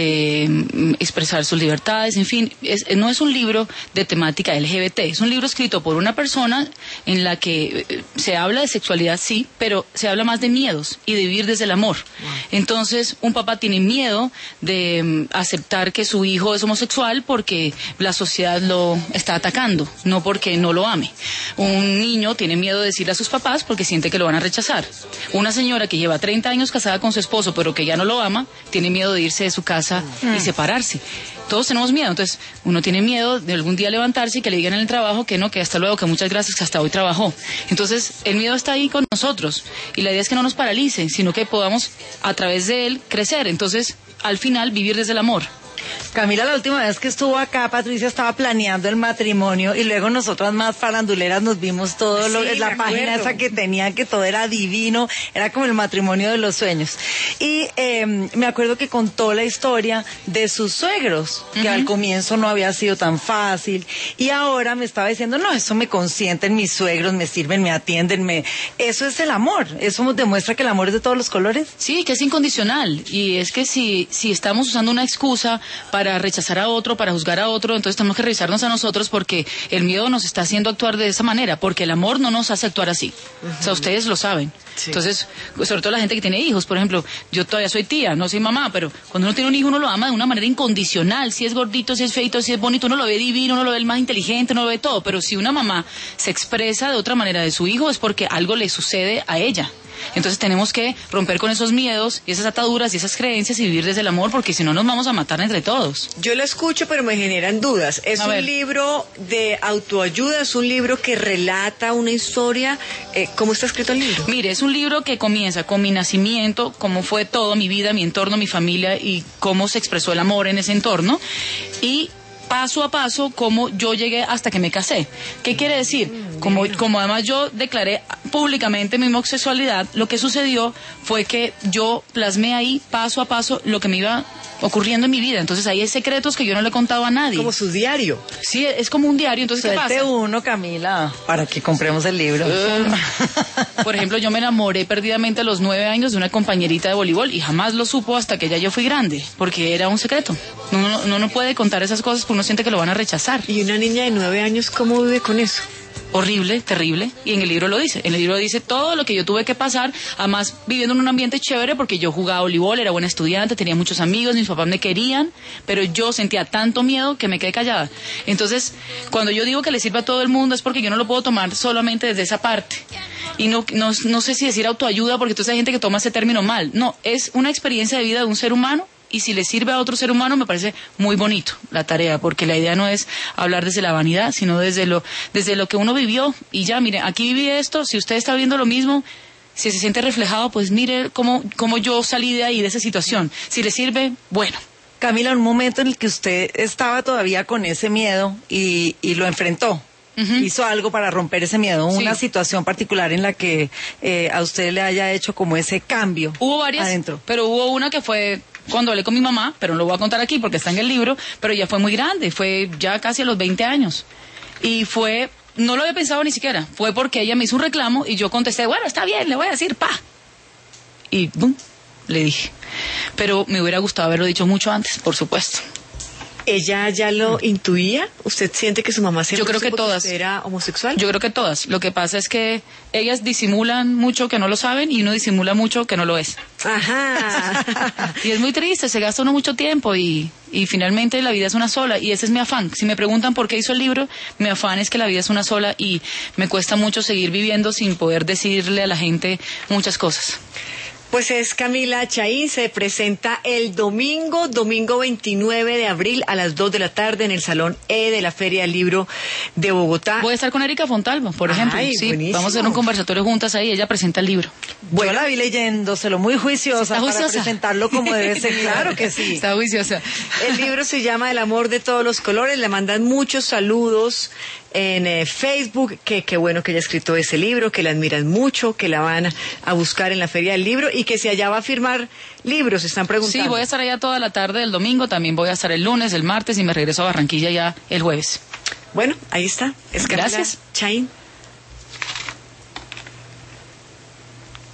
de expresar sus libertades, en fin, no es un libro de temática LGBT, es un libro escrito por una persona en la que se habla de sexualidad, sí, pero se habla más de miedos y de vivir desde el amor. Entonces, un papá tiene miedo de aceptar que su hijo es homosexual porque la sociedad lo está atacando, no porque no lo ame. Un niño tiene miedo de decirle a sus papás porque siente que lo van a rechazar. Una señora que lleva 30 años casada con su esposo pero que ya no lo ama, tiene miedo de irse de su casa y separarse. Todos tenemos miedo, entonces uno tiene miedo de algún día levantarse y que le digan en el trabajo que no, que hasta luego, que muchas gracias, que hasta hoy trabajó. Entonces el miedo está ahí con nosotros y la idea es que no nos paralice, sino que podamos a través de él crecer, entonces al final vivir desde el amor. Camila, la última vez que estuvo acá, Patricia estaba planeando el matrimonio y luego nosotras más faranduleras nos vimos todo la página esa que tenía, que todo era divino, era como el matrimonio de los sueños. Y me acuerdo que contó la historia de sus suegros, que al comienzo no había sido tan fácil, y ahora me estaba diciendo, no, eso me consienten mis suegros, me sirven, me atienden, eso es el amor, eso demuestra que el amor es de todos los colores. Sí, que es incondicional, y es que si estamos usando una excusa para rechazar a otro, para juzgar a otro, entonces tenemos que revisarnos a nosotros porque el miedo nos está haciendo actuar de esa manera, porque el amor no nos hace actuar así. O sea, ustedes lo saben. Sí. Entonces, sobre todo la gente que tiene hijos, por ejemplo, yo todavía soy tía, no soy mamá, pero cuando uno tiene un hijo uno lo ama de una manera incondicional, si es gordito, si es feito, si es bonito, uno lo ve divino, uno lo ve el más inteligente, uno lo ve todo, pero si una mamá se expresa de otra manera de su hijo es porque algo le sucede a ella. Entonces tenemos que romper con esos miedos y esas ataduras y esas creencias y vivir desde el amor, porque si no nos vamos a matar entre todos. Yo la escucho, pero me generan dudas. ¿Es un libro de autoayuda? ¿Es un libro que relata una historia? ¿Cómo está escrito el libro? Mire, es un libro que comienza con mi nacimiento, cómo fue todo, mi vida, mi entorno, mi familia y cómo se expresó el amor en ese entorno, y paso a paso cómo yo llegué hasta que me casé. ¿Qué quiere decir? Como además yo declaré públicamente mi homosexualidad, lo que sucedió fue que yo plasmé ahí paso a paso lo que me iba ocurriendo en mi vida. Entonces ahí hay secretos que yo no le he contado a nadie. Como su diario. Sí, es como un diario. Entonces, ¿qué pasa? Uno, Camila, para que compremos el libro. Por ejemplo, yo me enamoré perdidamente a los 9 años de una compañerita de voleibol y jamás lo supo hasta que ya yo fui grande, porque era un secreto. Uno no puede contar esas cosas porque uno siente que lo van a rechazar. ¿Y una niña de 9 años cómo vive con eso? Horrible, terrible, y en el libro lo dice. En el libro dice todo lo que yo tuve que pasar, además viviendo en un ambiente chévere porque yo jugaba voleibol, era buena estudiante, tenía muchos amigos, mis papás me querían, pero yo sentía tanto miedo que me quedé callada. Entonces, cuando yo digo que le sirve a todo el mundo es porque yo no lo puedo tomar solamente desde esa parte. Y no sé si decir autoayuda, porque entonces hay gente que toma ese término mal. No, es una experiencia de vida de un ser humano. Y si le sirve a otro ser humano, me parece muy bonito la tarea, porque la idea no es hablar desde la vanidad, sino desde lo que uno vivió. Y ya, mire, aquí viví esto, si usted está viendo lo mismo, si se siente reflejado, pues mire cómo yo salí de ahí, de esa situación. Si le sirve, bueno. Camila, un momento en el que usted estaba todavía con ese miedo y lo enfrentó. Hizo algo para romper ese miedo, una situación particular en la que a usted le haya hecho como ese cambio. Hubo varias, adentro. Pero hubo una que fue cuando hablé con mi mamá, pero no lo voy a contar aquí porque está en el libro, pero ya fue muy grande, fue ya casi a los 20 años. Y no lo había pensado ni siquiera, fue porque ella me hizo un reclamo y yo contesté, bueno, está bien, le voy a decir, pa. Y boom, le dije. Pero me hubiera gustado haberlo dicho mucho antes, por supuesto. ¿Ella ya lo intuía? ¿Usted siente que su mamá siempre Yo creo que todas. Era homosexual? Yo creo que todas. Lo que pasa es que ellas disimulan mucho que no lo saben y uno disimula mucho que no lo es. Ajá. Y es muy triste, se gasta uno mucho tiempo y finalmente la vida es una sola y ese es mi afán. Si me preguntan por qué hizo el libro, mi afán es que la vida es una sola y me cuesta mucho seguir viviendo sin poder decirle a la gente muchas cosas. Pues es Camila Chaín, se presenta el domingo 29 de abril a las 2 de la tarde en el Salón E de la Feria del Libro de Bogotá. Voy a estar con Erika Fontalvo, por ejemplo. Sí, buenísimo. Vamos a hacer un conversatorio juntas ahí, ella presenta el libro. Bueno, yo la vi leyéndoselo, muy juiciosa, para presentarlo como debe ser. Claro que sí. Está juiciosa. El libro se llama El amor de todos los colores, le mandan muchos saludos en Facebook, que bueno que haya escrito ese libro, que la admiran mucho, que la van a buscar en la Feria del Libro y que si allá va a firmar libros, se están preguntando. Sí, voy a estar allá toda la tarde del domingo, también voy a estar el lunes, el martes y me regreso a Barranquilla ya el jueves. Bueno, ahí está. Es Camila Gracias. Chaín.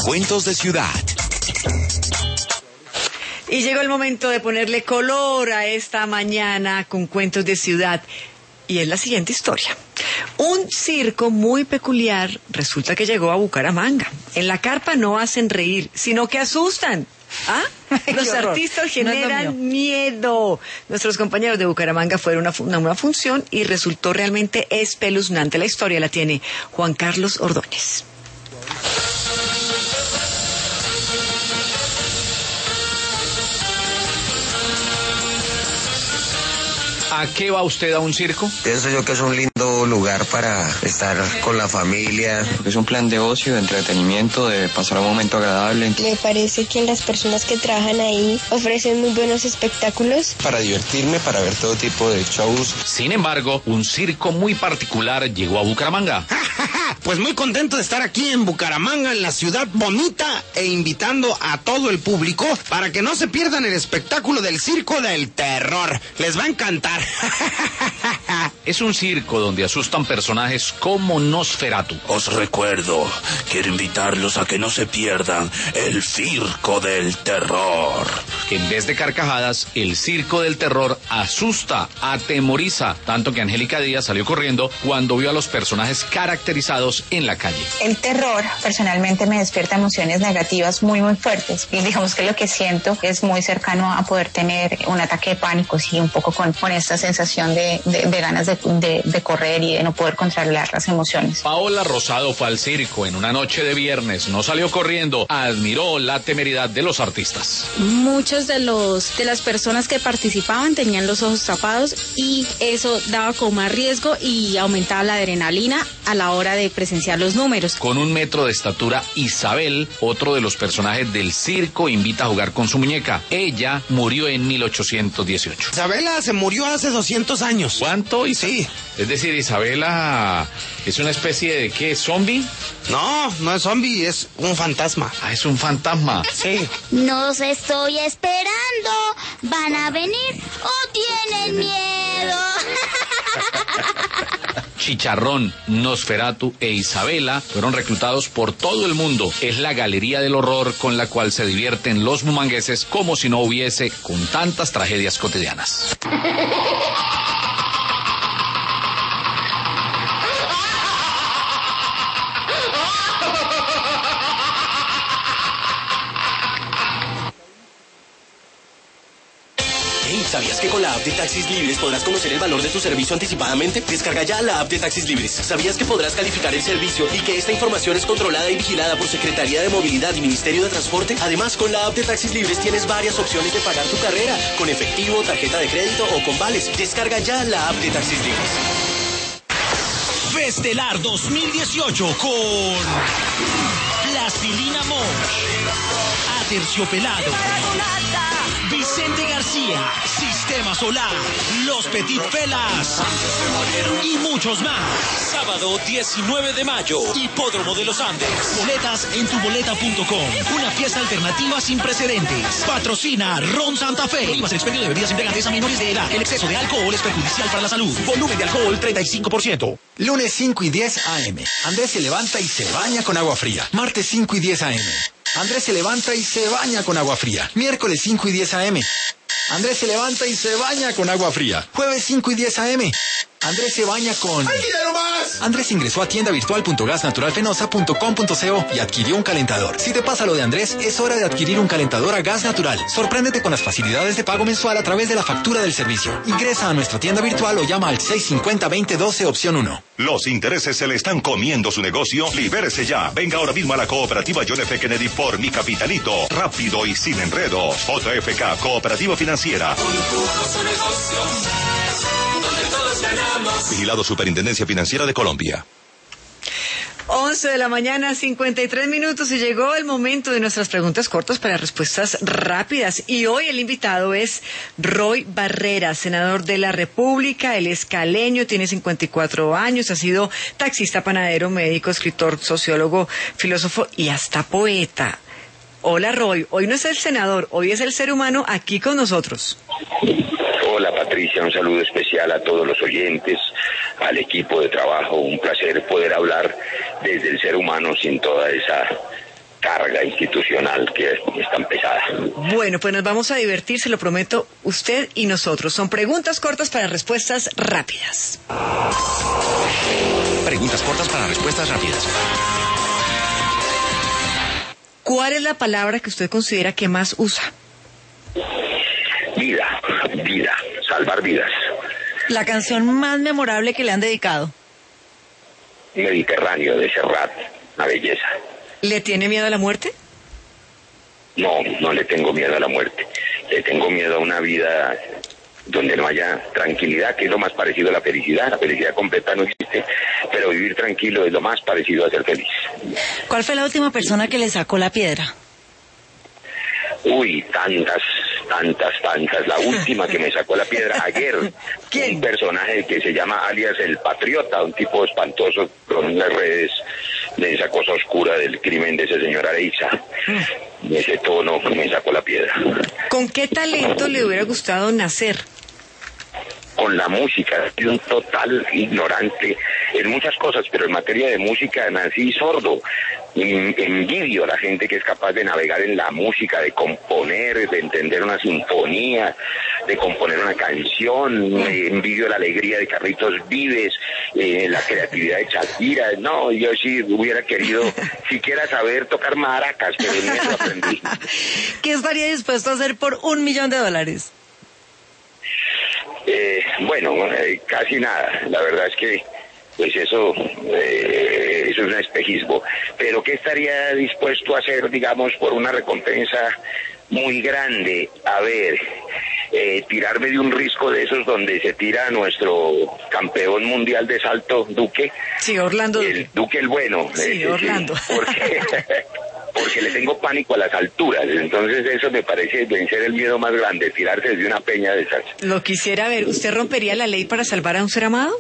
Cuentos de Ciudad. Y llegó el momento de ponerle color a esta mañana con Cuentos de Ciudad. Y es la siguiente historia. Un circo muy peculiar resulta que llegó a Bucaramanga. En la carpa no hacen reír, sino que asustan. ¿Ah? Los artistas generan miedo. Nuestros compañeros de Bucaramanga fueron a una función y resultó realmente espeluznante. La historia la tiene Juan Carlos Ordóñez. ¿A qué va usted a un circo? Pienso yo que es un lindo lugar para estar con la familia. Es un plan de ocio, de entretenimiento, de pasar un momento agradable. Me parece que las personas que trabajan ahí ofrecen muy buenos espectáculos. Para divertirme, para ver todo tipo de shows. Sin embargo, un circo muy particular llegó a Bucaramanga. Pues muy contento de estar aquí en Bucaramanga, en la ciudad bonita, e invitando a todo el público para que no se pierdan el espectáculo del Circo del Terror. Les va a encantar. Es un circo donde asustan personajes como Nosferatu. Os recuerdo, quiero invitarlos a que no se pierdan el Circo del Terror. En vez de carcajadas, el Circo del Terror asusta, atemoriza, tanto que Angélica Díaz salió corriendo cuando vio a los personajes caracterizados en la calle. El terror personalmente me despierta emociones negativas muy fuertes, y digamos que lo que siento es muy cercano a poder tener un ataque de pánico, sí, un poco con esta sensación de ganas de correr y de no poder controlar las emociones. Paola Rosado fue al circo en una noche de viernes, no salió corriendo, admiró la temeridad de los artistas. Muchos de las personas que participaban tenían los ojos tapados y eso daba como más riesgo y aumentaba la adrenalina a la hora de presenciar los números. Con 1 metro de estatura, Isabel, otro de los personajes del circo, invita a jugar con su muñeca. Ella murió en 1818. Isabela se murió hace 200 años. ¿Cuánto? Sí. Es decir, Isabela es una especie de ¿qué? ¿Zombie? No es zombie, es un fantasma. Ah, es un fantasma. Sí. Nos estoy esperando. ¿Van a venir o tienen miedo? Chicharrón, Nosferatu e Isabela fueron reclutados por todo el mundo. Es la galería del horror con la cual se divierten los bumangueses como si no hubiese con tantas tragedias cotidianas. ¿Sabías que con la app de Taxis Libres podrás conocer el valor de tu servicio anticipadamente? Descarga ya la app de Taxis Libres. ¿Sabías que podrás calificar el servicio y que esta información es controlada y vigilada por Secretaría de Movilidad y Ministerio de Transporte? Además, con la app de Taxis Libres tienes varias opciones de pagar tu carrera, con efectivo, tarjeta de crédito o con vales. Descarga ya la app de Taxis Libres. Festelar 2018 con Plastilina Mosh, Aterciopelado, Vicente García, Sistema Solar, Los Petit Felas y muchos más. Sábado 19 de mayo, Hipódromo de los Andes. Boletas en tuboleta.com. Una fiesta alternativa sin precedentes. Patrocina Ron Santa Fe. Prohíbas el expendio de bebidas embriagantes a menores de edad. El exceso de alcohol es perjudicial para la salud. Volumen de alcohol 35%. Lunes 5 y 10 a.m. Andrés se levanta y se baña con agua fría. Martes 5 y 10 a.m. Andrés se levanta y se baña con agua fría. Miércoles 5 y 10 a.m. Andrés se levanta y se baña con agua fría. Jueves 5 y 10 a.m. Andrés se baña con... ¡Hay dinero más! Andrés ingresó a tiendavirtual.gasnaturalfenosa.com.co y adquirió un calentador. Si te pasa lo de Andrés, es hora de adquirir un calentador a gas natural. Sorpréndete con las facilidades de pago mensual a través de la factura del servicio. Ingresa a nuestra tienda virtual o llama al 650-2012 opción 1. Los intereses se le están comiendo su negocio. Libérese ya. Venga ahora mismo a la cooperativa John F. Kennedy por Mi Capitalito. Rápido y sin enredos. JFK, Cooperativa Financiera. Vigilado Superintendencia Financiera de Colombia. 11 de la mañana, 53 minutos, y llegó el momento de nuestras preguntas cortas para respuestas rápidas. Y hoy el invitado es Roy Barrera, senador de la República. Él es caleño, tiene 54 años, ha sido taxista, panadero, médico, escritor, sociólogo, filósofo y hasta poeta. Hola Roy, hoy no es el senador, hoy es el ser humano aquí con nosotros. Hola Patricia, un saludo especial a todos los oyentes, al equipo de trabajo, un placer poder hablar desde el ser humano sin toda esa carga institucional que es tan pesada. Bueno, pues nos vamos a divertir, se lo prometo, usted y nosotros. Son preguntas cortas para respuestas rápidas. Preguntas cortas para respuestas rápidas. ¿Cuál es la palabra que usted considera que más usa? Vida, salvar vidas. La canción más memorable que le han dedicado. Mediterráneo de Serrat, una belleza. ¿Le tiene miedo a la muerte? No le tengo miedo a la muerte. Le tengo miedo a una vida donde no haya tranquilidad, que es lo más parecido a la felicidad. La felicidad completa no existe, pero vivir tranquilo es lo más parecido a ser feliz. ¿Cuál fue la última persona que le sacó la piedra? Uy, tantas. La última que me sacó la piedra ayer, ¿quién? Un personaje que se llama alias El Patriota, un tipo espantoso con unas redes de esa cosa oscura del crimen de ese señor Areiza. Ese tono me sacó la piedra. ¿Con qué talento le hubiera gustado nacer? Con la música, soy un total ignorante en muchas cosas, pero en materia de música nací sordo. Envidio a la gente que es capaz de navegar en la música, de componer, de entender una sinfonía, de componer una canción. Envidio la alegría de Carlitos Vives, la creatividad de Shakira. No, yo sí hubiera querido siquiera saber tocar maracas, pero en eso aprendí. ¿Qué estaría dispuesto a hacer por $1.000.000? Casi nada. La verdad es que pues eso es un espejismo. Pero ¿qué estaría dispuesto a hacer, digamos, por una recompensa muy grande? A ver, tirarme de un risco de esos donde se tira nuestro campeón mundial de salto, Duque. Sí, Orlando. El Duque el bueno. Sí, Orlando. Sí, porque le tengo pánico a las alturas, entonces eso me parece vencer el miedo más grande, tirarse desde una peña de esas. Lo quisiera ver. ¿Usted rompería la ley para salvar a un ser amado?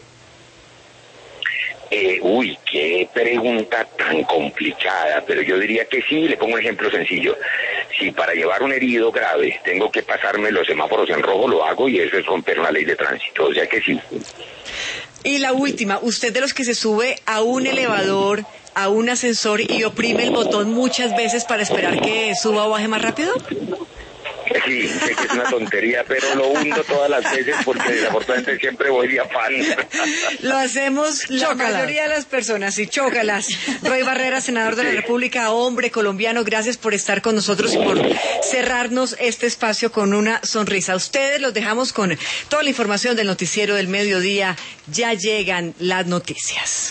Qué pregunta tan complicada, pero yo diría que sí. Le pongo un ejemplo sencillo. Si para llevar un herido grave tengo que pasarme los semáforos en rojo, lo hago, y eso es romper una ley de tránsito, o sea que sí. Y la última, ¿usted de los que se sube a un elevador, a un ascensor y oprime el botón muchas veces para esperar que suba o baje más rápido? Sí, sé que es una tontería, pero lo hundo todas las veces porque desafortunadamente siempre voy de afán. Lo hacemos la mayoría de las personas, y chócalas. Roy Barrera, senador de la República, hombre colombiano, gracias por estar con nosotros y por cerrarnos este espacio con una sonrisa. A ustedes los dejamos con toda la información del noticiero del mediodía. Ya llegan las noticias.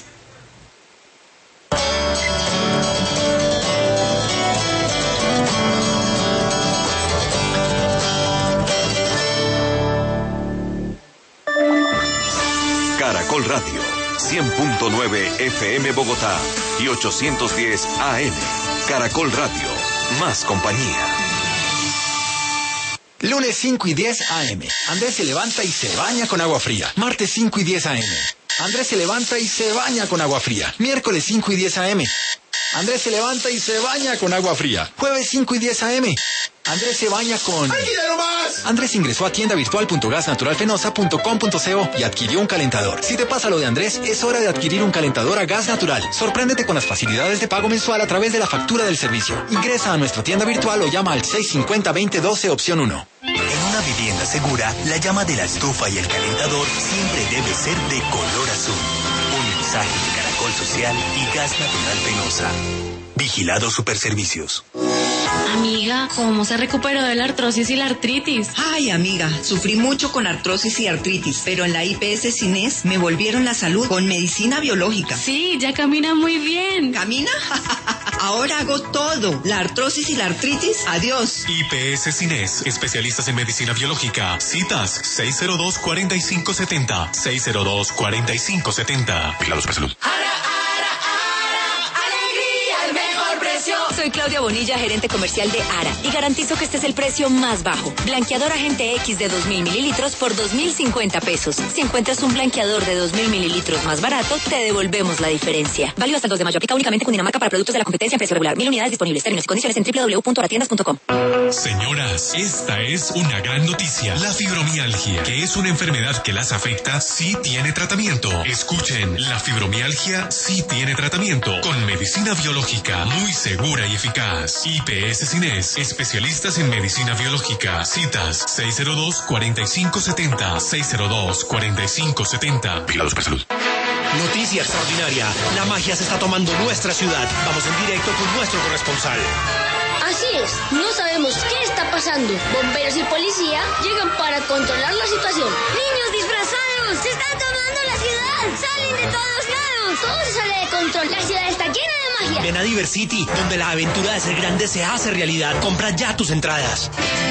Caracol Radio, 100.9 FM Bogotá y 810 AM. Caracol Radio, más compañía. Lunes 5 y 10 AM. Andrés se levanta y se baña con agua fría. Martes 5 y 10 AM. Andrés se levanta y se baña con agua fría. Miércoles 5 y 10 AM. Andrés se levanta y se baña con agua fría. Jueves 5 y 10 AM. Andrés se baña con... ¡Alquílalo más! Andrés ingresó a tiendavirtual.gasnaturalfenosa.com.co y adquirió un calentador. Si te pasa lo de Andrés, es hora de adquirir un calentador a gas natural. Sorpréndete con las facilidades de pago mensual a través de la factura del servicio. Ingresa a nuestra tienda virtual o llama al 650-2012 opción 1. En una vivienda segura, la llama de la estufa y el calentador siempre debe ser de color azul. Un mensaje de Caracol Social y Gas Natural Penosa. Vigilado Superservicios. Amiga, ¿cómo se recuperó de la artrosis y la artritis? Ay, amiga, sufrí mucho con artrosis y artritis, pero en la IPS Cines me volvieron la salud con medicina biológica. Sí, ya camina muy bien. ¿Camina? Ahora hago todo. La artrosis y la artritis, adiós. IPS Cines, especialistas en medicina biológica. Citas 602-4570. 602-4570. Vigilado Supersalud. Soy Claudia Bonilla, gerente comercial de ARA, y garantizo que este es el precio más bajo. Blanqueador Agente X de 2.000 mililitros por 2.050 pesos. Si encuentras un blanqueador de 2.000 mililitros más barato, te devolvemos la diferencia. Válido hasta el 2 de mayo. Aplica únicamente en Cundinamarca para productos de la competencia en precio regular. 1.000 unidades disponibles. Términos y condiciones en www.aratiendas.com. Señoras, esta es una gran noticia. La fibromialgia, que es una enfermedad que las afecta, sí tiene tratamiento. Escuchen, la fibromialgia sí tiene tratamiento con medicina biológica muy segura y eficaz. IPS Cines, especialistas en medicina biológica. Citas 602-4570, 602-4570. Vigilados por salud. Noticia extraordinaria. La magia se está tomando nuestra ciudad. Vamos en directo con nuestro corresponsal. Así es, no sabemos qué está pasando. Bomberos y policía llegan para controlar la situación. ¡Niños disfrazados! ¡Se está tomando la ciudad! ¡Salen de todos lados! Todo se sale de control. La ciudad está llena de magia. Ven a Diversity, donde la aventura de ser grande se hace realidad. Compra ya tus entradas.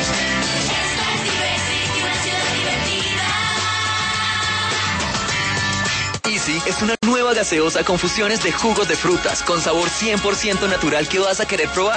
Easy es una nueva gaseosa con fusiones de jugos de frutas con sabor 100% natural que vas a querer probar.